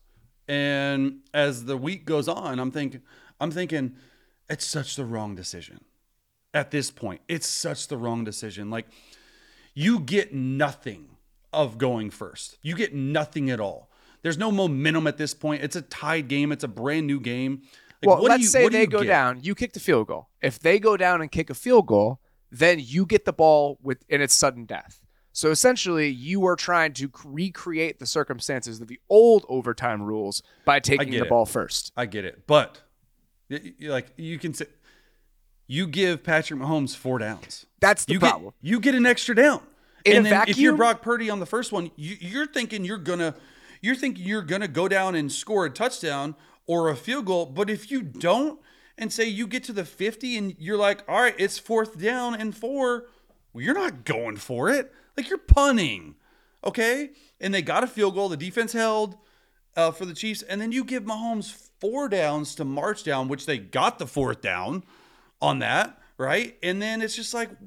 Speaker 4: And as the week goes on, I'm thinking, I'm thinking, it's such the wrong decision. At this point, it's such the wrong decision. Like, you get nothing of going first. You get nothing at all. There's no momentum at this point. It's a tied game. It's a brand new game. Like,
Speaker 3: Well,
Speaker 4: what do
Speaker 3: let's
Speaker 4: you-
Speaker 3: say
Speaker 4: what do
Speaker 3: they
Speaker 4: you
Speaker 3: go
Speaker 4: get?
Speaker 3: down, you kick the field goal. If they go down and kick a field goal, then you get the ball with in its sudden death. So essentially, you are trying to c- recreate the circumstances of the old overtime rules by taking
Speaker 4: get
Speaker 3: the
Speaker 4: it.
Speaker 3: ball first.
Speaker 4: I get it, but y- y- like you can say, you give Patrick Mahomes four downs.
Speaker 3: That's the
Speaker 4: you
Speaker 3: problem.
Speaker 4: Get, you get an extra down.
Speaker 3: In
Speaker 4: and
Speaker 3: a
Speaker 4: then if you're
Speaker 3: vacuum-
Speaker 4: Brock Purdy on the first one, you, you're thinking you're gonna, you're thinking you're gonna go down and score a touchdown or a field goal. But if you don't, and say you get to the fifty and you're like, all right, it's fourth down and four, well, you're not going for it. Like, you're punting, okay? And they got a field goal. The defense held uh, for the Chiefs, and then you give Mahomes four downs to march down, which they got the fourth down on that, right? And then it's just like,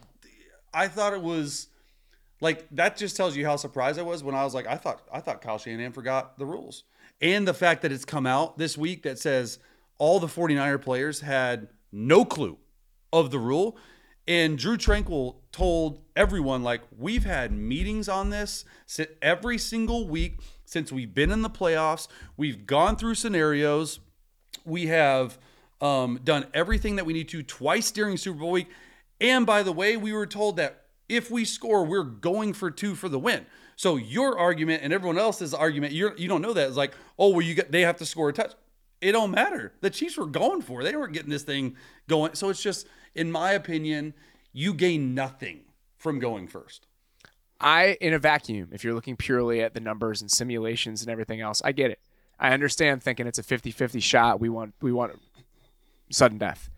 Speaker 4: I thought it was like, that just tells you how surprised I was when I was like, I thought I thought Kyle Shanahan forgot the rules. And the fact that it's come out this week that says all the 49er players had no clue of the rule. And Drew Tranquil told everyone, like, we've had meetings on this every single week since we've been in the playoffs. We've gone through scenarios. We have um, done everything that we need to twice during Super Bowl week. And by the way, we were told that if we score, we're going for two for the win. So your argument and everyone else's argument, you're, you don't know that. It's like, oh, well, you get, they have to score a touch. It don't matter. The Chiefs were going for it. They weren't getting this thing going. So it's just, in my opinion, you gain nothing from going first.
Speaker 3: I, in a vacuum, if you're looking purely at the numbers and simulations and everything else, I get it. I understand thinking it's a fifty-fifty shot. We want we want sudden death.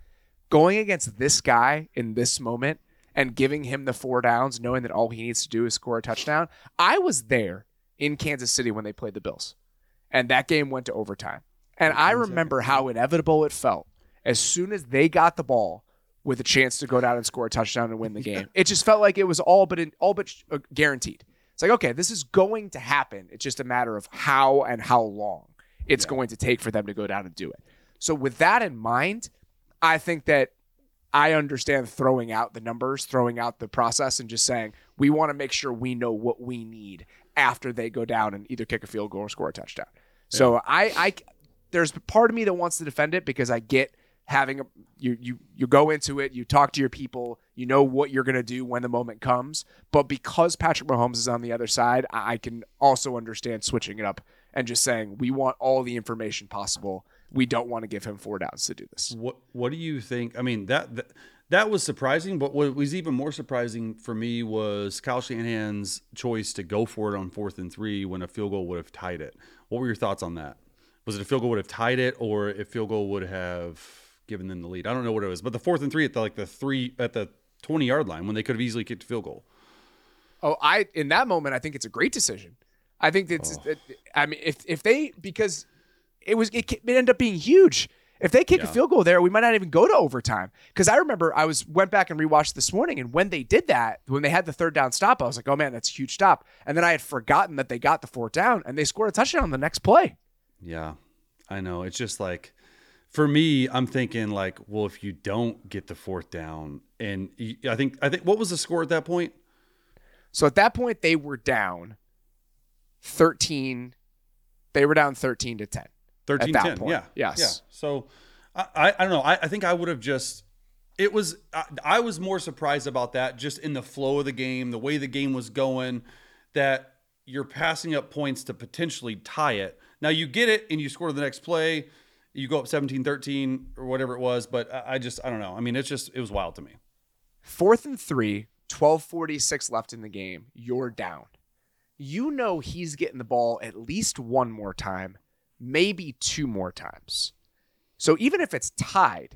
Speaker 3: going against this guy in this moment and giving him the four downs, knowing that all he needs to do is score a touchdown. I was there in Kansas City when they played the Bills, and that game went to overtime. And I remember how inevitable it felt as soon as they got the ball with a chance to go down and score a touchdown and win the game. It just felt like it was all but in, all but uh, guaranteed. It's like, okay, this is going to happen. It's just a matter of how and how long it's yeah. going to take for them to go down and do it. So with that in mind, I think that I understand throwing out the numbers, throwing out the process, and just saying we want to make sure we know what we need after they go down and either kick a field goal or score a touchdown. Yeah. So I, I, there's part of me that wants to defend it because I get having a, you, you, you go into it, you talk to your people, you know what you're going to do when the moment comes. But because Patrick Mahomes is on the other side, I can also understand switching it up and just saying we want all the information possible. We don't want to give him four downs to do this.
Speaker 4: What What do you think? I mean, that that, that was surprising, but what was even more surprising for me was Kyle Shanahan's choice to go for it on fourth and three when a field goal would have tied it. What were your thoughts on that? Was it a field goal would have tied it, or if field goal would have given them the lead? I don't know what it was, but the fourth and three at the, like the three at the twenty yard line when they could have easily kicked a field goal.
Speaker 3: Oh, I in that moment I think it's a great decision. I think that's. Oh. I mean, if if they because. It was it, it ended up being huge. If they kick yeah. a field goal there, we might not even go to overtime. Because I remember I was went back and rewatched this morning, and when they did that, when they had the third down stop, I was like, "Oh man, that's a huge stop." And then I had forgotten that they got the fourth down, and they scored a touchdown on the next play.
Speaker 4: Yeah, I know. It's just like, for me, I'm thinking like, well, if you don't get the fourth down, and you, I think I think what was the score at that point?
Speaker 3: So at that point, they were down thirteen. They were down thirteen to ten.
Speaker 4: thirteen ten, yeah.
Speaker 3: Yes.
Speaker 4: Yeah. So, I, I, I don't know. I, I think I would have just, it was, I, I was more surprised about that just in the flow of the game, the way the game was going, that you're passing up points to potentially tie it. Now you get it and you score the next play, you go up seventeen thirteen or whatever it was, but I, I just, I don't know. I mean, it's just, it was wild to me.
Speaker 3: Fourth and three, twelve forty-six left in the game. You're down. You know he's getting the ball at least one more time, maybe two more times. So even if it's tied,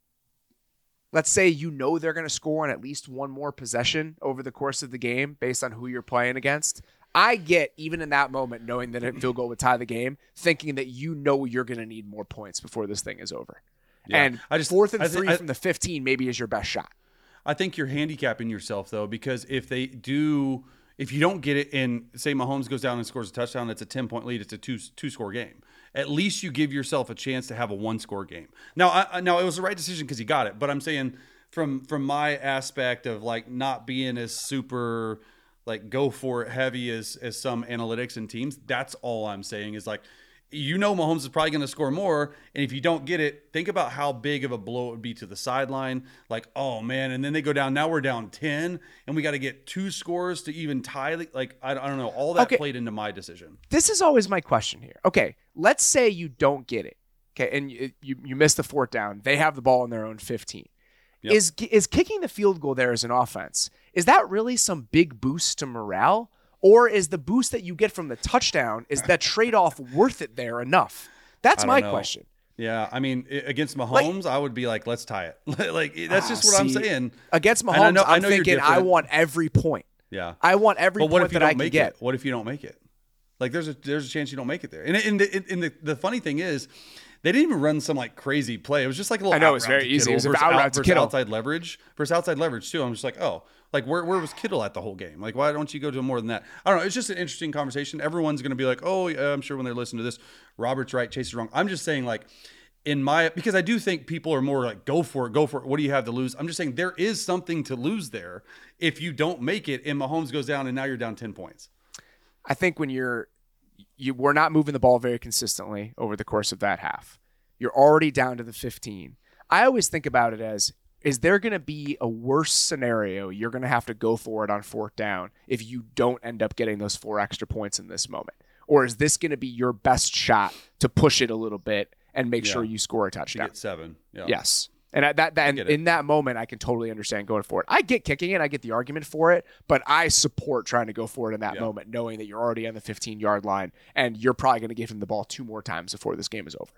Speaker 3: let's say you know they're going to score on at least one more possession over the course of the game based on who you're playing against. I get, even in that moment, knowing that a field goal would tie the game, thinking that you know you're going to need more points before this thing is over. Yeah. And I just, fourth and I th- three I, from the fifteen maybe is your best shot.
Speaker 4: I think you're handicapping yourself, though, because if they do... If you don't get it and say Mahomes goes down and scores a touchdown, it's a ten-point lead. It's a two, two-score game. At least you give yourself a chance to have a one-score game. Now, I, now it was the right decision because he got it. But I'm saying from from my aspect of like not being as super like go for it heavy as as some analytics and teams, that's all I'm saying is like, you know Mahomes is probably going to score more, and if you don't get it, think about how big of a blow it would be to the sideline. Like, oh, man, and then they go down. Now we're down ten, and we got to get two scores to even tie. Like, I, I don't know. All that okay. played into my decision.
Speaker 3: This is always my question here. Okay, let's say you don't get it, okay, and you you, you miss the fourth down. They have the ball in their own fifteen. Yep. Is is kicking the field goal there as an offense, is that really some big boost to morale? Or is the boost that you get from the touchdown, is that trade-off worth it there enough? That's my know. question.
Speaker 4: Yeah, I mean, against Mahomes, like, I would be like, let's tie it. Like, that's just what see, I'm saying.
Speaker 3: Against Mahomes, I know, I'm I know thinking I want every point.
Speaker 4: Yeah.
Speaker 3: I want every
Speaker 4: but what
Speaker 3: point
Speaker 4: if you
Speaker 3: that
Speaker 4: don't
Speaker 3: I can
Speaker 4: make
Speaker 3: get.
Speaker 4: It? What if you don't make it? Like, there's a there's a chance you don't make it there. And, and, the, and the, the funny thing is, they didn't even run some like crazy play. It was just like a little.
Speaker 3: I know, it was very easy. It was about out route to Kittle.
Speaker 4: Outside leverage versus outside leverage too. I'm just like, oh, like where where was Kittle at the whole game? Like, why don't you go to more than that? I don't know. It's just an interesting conversation. Everyone's going to be like, oh, yeah, I'm sure when they're listening to this, Robert's right, Chase is wrong. I'm just saying, like, in my because I do think people are more like, go for it, go for it. What do you have to lose? I'm just saying there is something to lose there if you don't make it and Mahomes goes down and now you're down ten points.
Speaker 3: I think when you're you we're not moving the ball very consistently over the course of that half. You're already down to the fifteen. I always think about it as, is there going to be a worse scenario you're going to have to go for it on fourth down if you don't end up getting those four extra points in this moment? Or is this going to be your best shot to push it a little bit and make yeah. sure you score a touchdown?
Speaker 4: You get seven. Yeah.
Speaker 3: Yes. And that, that, that in that moment, I can totally understand going for it. I get kicking it. I get the argument for it, but I support trying to go for it in that yeah. moment, knowing that you're already on the fifteen-yard line and you're probably going to give him the ball two more times before this game is over.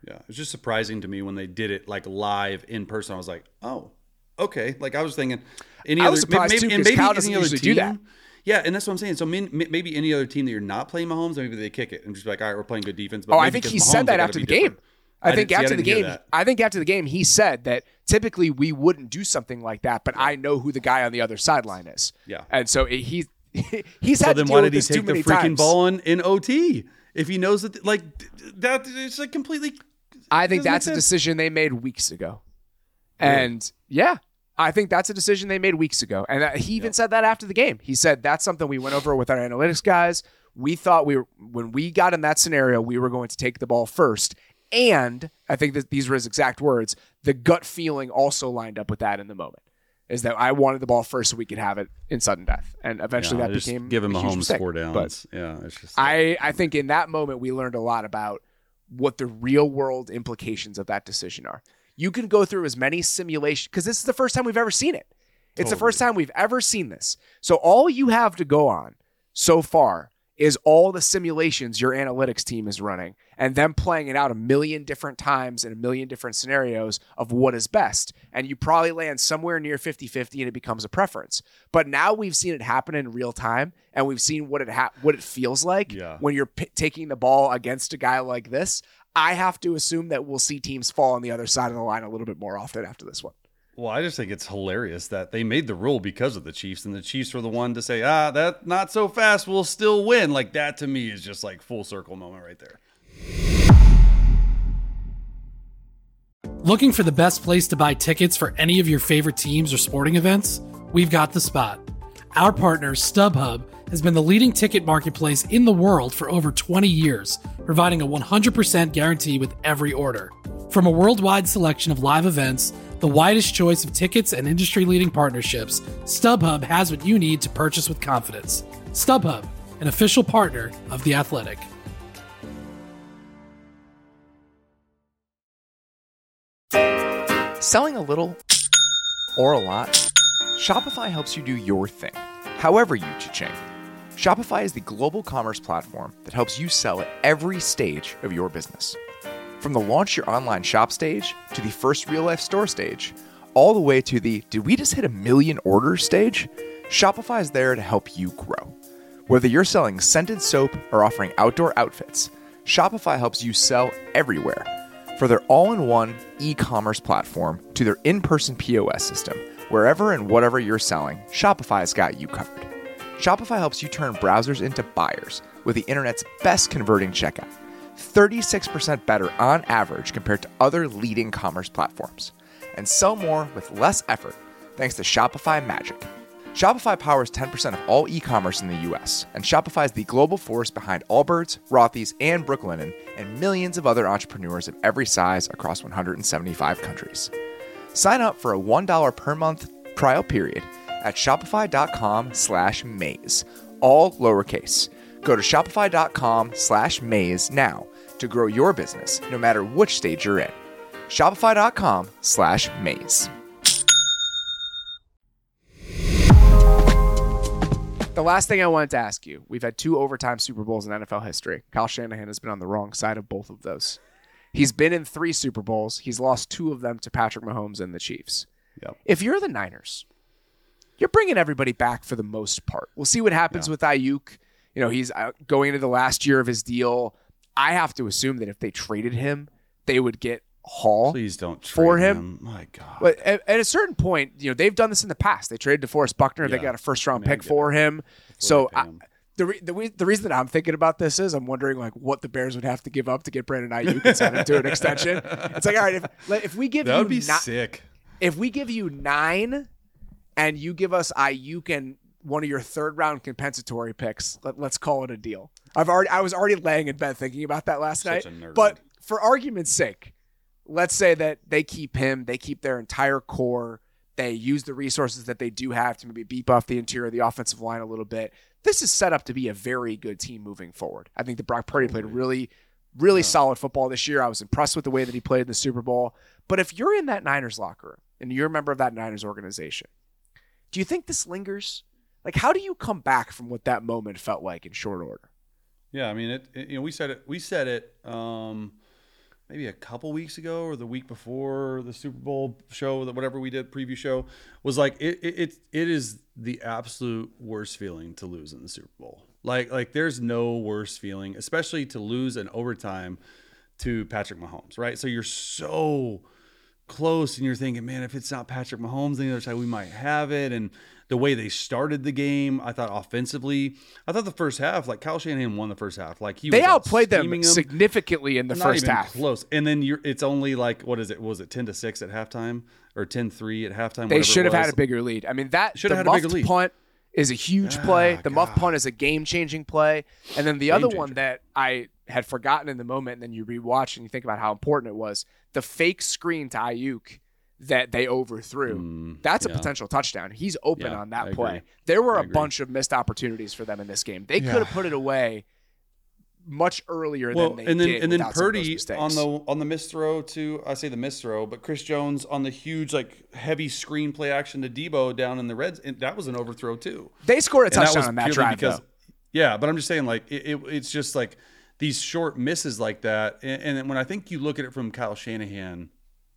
Speaker 4: Yeah, it's just surprising to me when they did it like live in person. I was like, oh, okay. Like I was thinking, any
Speaker 3: I
Speaker 4: other
Speaker 3: was surprised
Speaker 4: maybe,
Speaker 3: too,
Speaker 4: and
Speaker 3: because
Speaker 4: maybe
Speaker 3: Cal
Speaker 4: any
Speaker 3: doesn't
Speaker 4: other
Speaker 3: usually
Speaker 4: team,
Speaker 3: do that.
Speaker 4: Yeah, and that's what I'm saying. So may- maybe any other team that you're not playing Mahomes, maybe they kick it and just be like, all right, we're playing good defense. But
Speaker 3: Oh, I
Speaker 4: maybe
Speaker 3: think
Speaker 4: because
Speaker 3: he
Speaker 4: Mahomes,
Speaker 3: said
Speaker 4: they
Speaker 3: that
Speaker 4: gotta
Speaker 3: after
Speaker 4: be
Speaker 3: the game.
Speaker 4: different.
Speaker 3: I,
Speaker 4: I
Speaker 3: think
Speaker 4: didn't- see, I
Speaker 3: after the
Speaker 4: didn't hear
Speaker 3: game,
Speaker 4: that.
Speaker 3: I think after the game, he said that typically we wouldn't do something like that, but I know who the guy on the other sideline is.
Speaker 4: Yeah.
Speaker 3: And so it, he he's
Speaker 4: So
Speaker 3: had
Speaker 4: then
Speaker 3: to
Speaker 4: why
Speaker 3: deal
Speaker 4: did
Speaker 3: with
Speaker 4: he
Speaker 3: this too
Speaker 4: take the
Speaker 3: many
Speaker 4: freaking
Speaker 3: times.
Speaker 4: ball in, in O T if he knows that like that it's like completely?
Speaker 3: I think
Speaker 4: doesn't make
Speaker 3: that's a
Speaker 4: sense.
Speaker 3: decision they made weeks ago.
Speaker 4: Really?
Speaker 3: And yeah, I think that's a decision they made weeks ago. And that, he even
Speaker 4: Yep.
Speaker 3: said that after the game. He said that's something we went over with our analytics guys. We thought we were, when we got in that scenario, we were going to take the ball first. And I think that these were his exact words. The gut feeling also lined up with that in the moment, is that I wanted the ball first so we could have it in sudden death. And eventually
Speaker 4: Yeah,
Speaker 3: that
Speaker 4: just
Speaker 3: became
Speaker 4: give him
Speaker 3: a huge
Speaker 4: Mahomes
Speaker 3: mistake.
Speaker 4: four
Speaker 3: But
Speaker 4: downs. yeah, it's just like,
Speaker 3: I, I think in that moment, we learned a lot about what the real world implications of that decision are. You can go through as many simulations, because this is the first time we've ever seen it. It's the
Speaker 4: Totally.
Speaker 3: first time we've ever seen this. So all you have to go on so far is all the simulations your analytics team is running and them playing it out a million different times in a million different scenarios of what is best. And you probably land somewhere near fifty-fifty and it becomes a preference. But now we've seen it happen in real time and we've seen what it ha- what it feels like
Speaker 4: Yeah.
Speaker 3: when you're p- taking the ball against a guy like this. I have to assume that we'll see teams fall on the other side of the line a little bit more often after this one.
Speaker 4: Well, I just think it's hilarious that they made the rule because of the Chiefs, and the Chiefs were the one to say, ah, that not so fast, we'll still win. Like that to me is just like full circle moment right there.
Speaker 5: Looking for the best place to buy tickets for any of your favorite teams or sporting events? We've got the spot. Our partner, StubHub, has been the leading ticket marketplace in the world for over twenty years, providing a one hundred percent guarantee with every order. From a worldwide selection of live events, the widest choice of tickets and industry-leading partnerships, StubHub has what you need to purchase with confidence. StubHub, an official partner of The Athletic.
Speaker 3: Selling a little or a lot, Shopify helps you do your thing, however you cha-ching. Shopify is the global commerce platform that helps you sell at every stage of your business. From the launch your online shop stage to the first real-life store stage, all the way to the did we just hit a million orders stage, Shopify is there to help you grow. Whether you're selling scented soap or offering outdoor outfits, Shopify helps you sell everywhere. For their all-in-one e-commerce platform to their in-person P O S system, wherever and whatever you're selling, Shopify's got you covered. Shopify helps you turn browsers into buyers with the internet's best converting checkout. thirty-six percent better on average compared to other leading commerce platforms. And sell more with less effort thanks to Shopify Magic. Shopify powers ten percent of all e-commerce in the U S, and Shopify is the global force behind Allbirds, Rothy's, and Brooklinen, and millions of other entrepreneurs of every size across one hundred seventy-five countries. Sign up for a one dollar per month trial period at shopify.com slash maze, all lowercase. Go to shopify.com slash maze now to grow your business no matter which stage you're in. Shopify.com slash maze. The last thing I wanted to ask you, we've had two overtime Super Bowls in N F L history. Kyle Shanahan has been on the wrong side of both of those. He's been in three Super Bowls. He's lost two of them to Patrick Mahomes and the Chiefs.
Speaker 4: Yep.
Speaker 3: If you're the Niners, you're bringing everybody back for the most part. We'll see what happens
Speaker 4: Yeah.
Speaker 3: with Ayuk. You know, he's out going into the last year of his deal. I have to assume that if they traded him, they would get Hall.
Speaker 4: Please don't trade
Speaker 3: For him?
Speaker 4: My God.
Speaker 3: But at, at a certain point, you know, they've done this in the past. They traded DeForest Buckner. They
Speaker 4: Yeah.
Speaker 3: got a first round
Speaker 4: I mean, I
Speaker 3: pick
Speaker 4: get
Speaker 3: for
Speaker 4: it.
Speaker 3: him.
Speaker 4: Before
Speaker 3: So
Speaker 4: they pay
Speaker 3: I,
Speaker 4: him.
Speaker 3: the, re- the, re- the reason that I'm thinking about this is I'm wondering like what the Bears would have to give up to get Brandon Ayuk and sign him to an extension. It's like, all right, if, if we give
Speaker 4: that
Speaker 3: you
Speaker 4: would be
Speaker 3: ni-
Speaker 4: sick.
Speaker 3: if we give you nine and you give us Ayuk and one of your third round compensatory picks, let, let's call it a deal. I've already I was already laying in bed thinking about that last
Speaker 4: Such
Speaker 3: night.
Speaker 4: a nerd.
Speaker 3: But for argument's sake, let's say that they keep him, they keep their entire core, they use the resources that they do have to maybe beef up the interior of the offensive line a little bit. This is set up to be a very good team moving forward. I think that Brock Purdy played really, really solid football this year. I was impressed with the way that he played in the Super Bowl. But if you're in that Niners locker room and you're a member of that Niners organization, do you think this lingers? Like, how do you come back from what that moment felt like in short order?
Speaker 4: Yeah, I mean, it, it. You know, we said it. We said it. Um, maybe a couple weeks ago or the week before the Super Bowl show, whatever we did preview show, was like it it it, it is the absolute worst feeling to lose in the Super Bowl. Like like there's no worse feeling, especially to lose in overtime to Patrick Mahomes, right? So you're so close and you're thinking, man, if it's not Patrick Mahomes on the other side, we might have it. And the way they started the game, I thought offensively, I thought the first half, like Kyle Shanahan won the first half. Like he
Speaker 3: they
Speaker 4: was
Speaker 3: outplayed them,
Speaker 4: them
Speaker 3: significantly in the
Speaker 4: not
Speaker 3: first
Speaker 4: even
Speaker 3: half.
Speaker 4: Close. And then you're it's only like, what is it? Was it ten to six at halftime or ten three at halftime?
Speaker 3: They should have had a bigger lead. I mean, that
Speaker 4: should
Speaker 3: the
Speaker 4: have had a bigger
Speaker 3: muffed
Speaker 4: lead.
Speaker 3: punt is a huge
Speaker 4: Ah,
Speaker 3: play. The
Speaker 4: God.
Speaker 3: muff punt is a game-changing play. And then the
Speaker 4: Game
Speaker 3: other
Speaker 4: changer.
Speaker 3: one that I had forgotten in the moment, and then you rewatch and you think about how important it was, the fake screen to Ayuk that they overthrew.
Speaker 4: Mm,
Speaker 3: That's a
Speaker 4: yeah.
Speaker 3: potential touchdown. He's open
Speaker 4: Yeah,
Speaker 3: on that
Speaker 4: I
Speaker 3: play.
Speaker 4: agree.
Speaker 3: There were
Speaker 4: I
Speaker 3: a
Speaker 4: agree.
Speaker 3: bunch of missed opportunities for them in this game. They
Speaker 4: Yeah.
Speaker 3: could have put it away much earlier
Speaker 4: Well,
Speaker 3: than they
Speaker 4: and then
Speaker 3: did
Speaker 4: and then
Speaker 3: without some of those
Speaker 4: Purdy
Speaker 3: mistakes.
Speaker 4: on the on the missed throw to I say the missed throw, but Chris Jones on the huge like heavy screen play action to Debo down in the Reds, and that was an overthrow too.
Speaker 3: They scored a
Speaker 4: And that
Speaker 3: touchdown
Speaker 4: was
Speaker 3: on that
Speaker 4: purely
Speaker 3: drive,
Speaker 4: because,
Speaker 3: though.
Speaker 4: yeah, but I'm just saying like it, it, it's just like these short misses like that, and, and when I think you look at it from Kyle Shanahan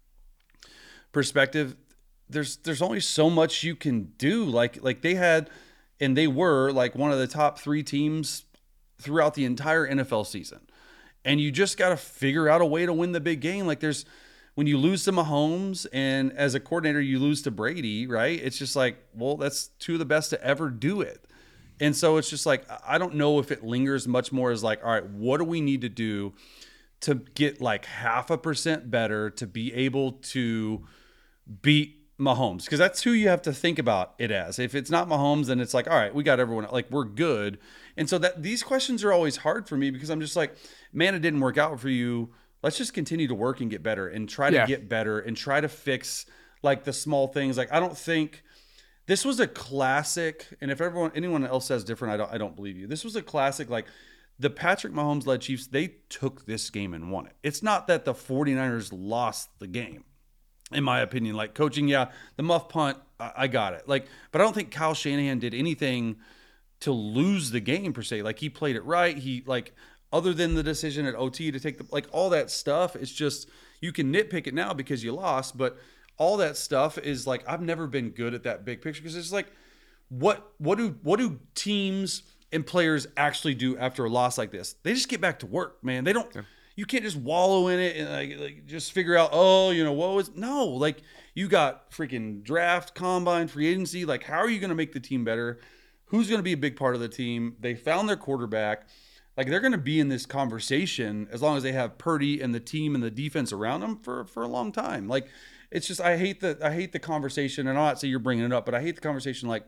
Speaker 4: perspective, there's there's only so much you can do. Like like they had, and they were like one of the top three teams throughout the entire N F L season. And you just got to figure out a way to win the big game. Like there's, when you lose to Mahomes and as a coordinator, you lose to Brady, right? It's just like, well, that's two of the best to ever do it. And so it's just like, I don't know if it lingers much more as like, all right, what do we need to do to get like half a percent better to be able to beat Mahomes? Because that's who you have to think about it as. If it's not Mahomes, then it's like, all right, we got everyone, like we're good. And so that these questions are always hard for me because I'm just like, man, it didn't work out for you. Let's just continue to work and get better and try to
Speaker 3: Yeah.
Speaker 4: get better and try to fix like the small things. Like I don't think this was a classic. And if everyone, anyone else says different, I don't, I don't believe you. This was a classic. Like the Patrick Mahomes led Chiefs, they took this game and won it. It's not that the 49ers lost the game. In my opinion, like coaching, yeah, the muff punt, I, I got it. Like, but I don't think Kyle Shanahan did anything to lose the game per se. Like he played it right. He like, other than the decision at O T to take the, like all that stuff, it's just, you can nitpick it now because you lost, but all that stuff is like, I've never been good at that big picture because it's like, what, what do, what do teams and players actually do after a loss like this? They just get back to work, man. They don't, yeah. You can't just wallow in it and like, like just figure out, oh, you know, what was, no, like you got freaking draft, combine, free agency. Like, how are you going to make the team better? Who's going to be a big part of the team? They found their quarterback. Like they're going to be in this conversation as long as they have Purdy and the team and the defense around them for, for a long time. Like it's just, I hate the, I hate the conversation, and I'm not saying you're bringing it up, but I hate the conversation. Like,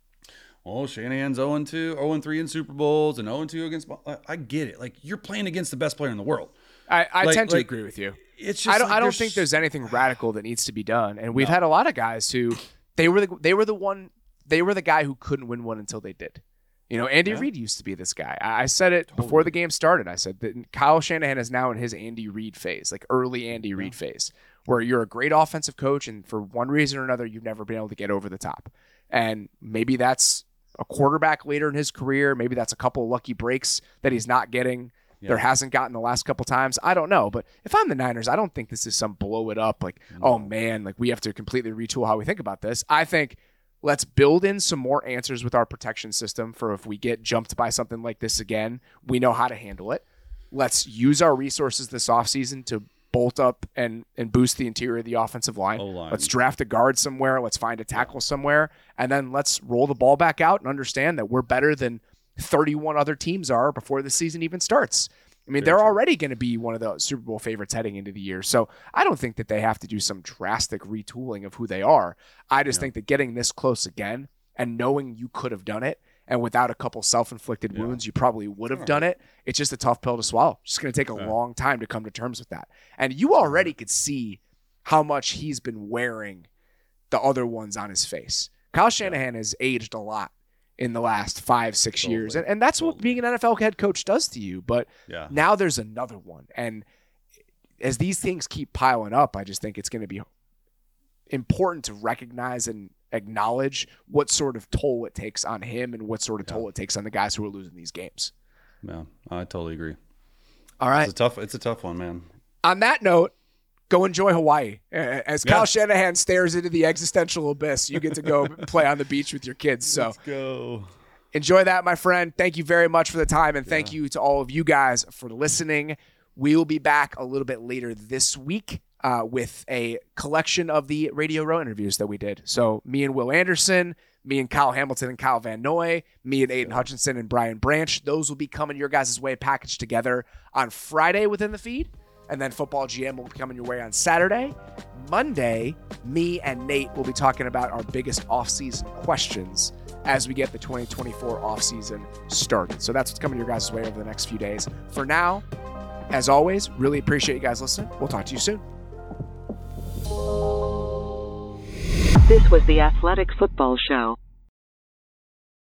Speaker 4: oh, Shanahan's oh and two, oh and three in Super Bowls and oh and two against, I, I get it. Like you're playing against the best player in the world.
Speaker 3: I, I
Speaker 4: like,
Speaker 3: tend to
Speaker 4: like,
Speaker 3: agree with you.
Speaker 4: It's just,
Speaker 3: I don't,
Speaker 4: like
Speaker 3: I don't
Speaker 4: there's,
Speaker 3: think there's anything radical that needs to be done. And we've
Speaker 4: No.
Speaker 3: had a lot of guys who they were the, they were the one, they were the guy who couldn't win one until they did. You know, Andy
Speaker 4: Yeah.
Speaker 3: Reid used to be this guy. I, I said it
Speaker 4: Totally.
Speaker 3: before the game started. I said that Kyle Shanahan is now in his Andy Reid phase, like early Andy Reid phase, where you're a great offensive coach, and for one reason or another, you've never been able to get over the top. And maybe that's a quarterback later in his career. Maybe that's a couple of lucky breaks that he's not getting.
Speaker 4: Yeah.
Speaker 3: There hasn't gotten the last couple times. I don't know. But if I'm the Niners, I don't think this is some blow it up like,
Speaker 4: No.
Speaker 3: oh man, like we have to completely retool how we think about this. I think let's build in some more answers with our protection system for if we get jumped by something like this again, we know how to handle it. Let's use our resources this offseason to bolt up and, and boost the interior of the offensive line.
Speaker 4: O-line.
Speaker 3: Let's draft a guard somewhere. Let's find a tackle somewhere. And then let's roll the ball back out and understand that we're better than thirty-one other teams are before the season even starts. I mean,
Speaker 4: Very
Speaker 3: they're
Speaker 4: true.
Speaker 3: already going to be one of the Super Bowl favorites heading into the year. So I don't think that they have to do some drastic retooling of who they are. I just
Speaker 4: Yeah.
Speaker 3: think that getting this close again and knowing you could have done it, and without a couple self-inflicted
Speaker 4: Yeah.
Speaker 3: wounds, you probably would have
Speaker 4: Sure.
Speaker 3: done it. It's just a tough pill to swallow. It's just going to take a
Speaker 4: Yeah.
Speaker 3: long time to come to terms with that. And you already could see how much he's been wearing the other ones on his face. Kyle Shanahan has aged a lot in the last five, six
Speaker 4: Totally.
Speaker 3: years. And, and that's what
Speaker 4: Totally.
Speaker 3: being an N F L head coach does to you. But
Speaker 4: Yeah.
Speaker 3: now there's another one. And as these things keep piling up, I just think it's going to be important to recognize and acknowledge what sort of toll it takes on him and what sort of
Speaker 4: Yeah.
Speaker 3: toll it takes on the guys who are losing these games.
Speaker 4: Yeah, I totally agree.
Speaker 3: All right.
Speaker 4: It's a tough, it's a tough one, man.
Speaker 3: On that note, go enjoy Hawaii. As Kyle
Speaker 4: Yeah.
Speaker 3: Shanahan stares into the existential abyss, you get to go play on the beach with your kids. So
Speaker 4: Let's go.
Speaker 3: enjoy that, my friend. Thank you very much for the time, and thank you to all of you guys for listening. We will be back a little bit later this week uh, with a collection of the Radio Row interviews that we did. So me and Will Anderson, me and Kyle Hamilton and Kyle Van Noy, me and Aiden Hutchinson and Brian Branch. Those will be coming your guys' way packaged together on Friday within the feed. And then Football G M will be coming your way on Saturday. Monday, me and Nate will be talking about our biggest offseason questions as we get the twenty twenty-four offseason started. So that's what's coming your guys' way over the next few days. For now, as always, really appreciate you guys listening. We'll talk to you soon.
Speaker 2: This was the Athletic Football Show.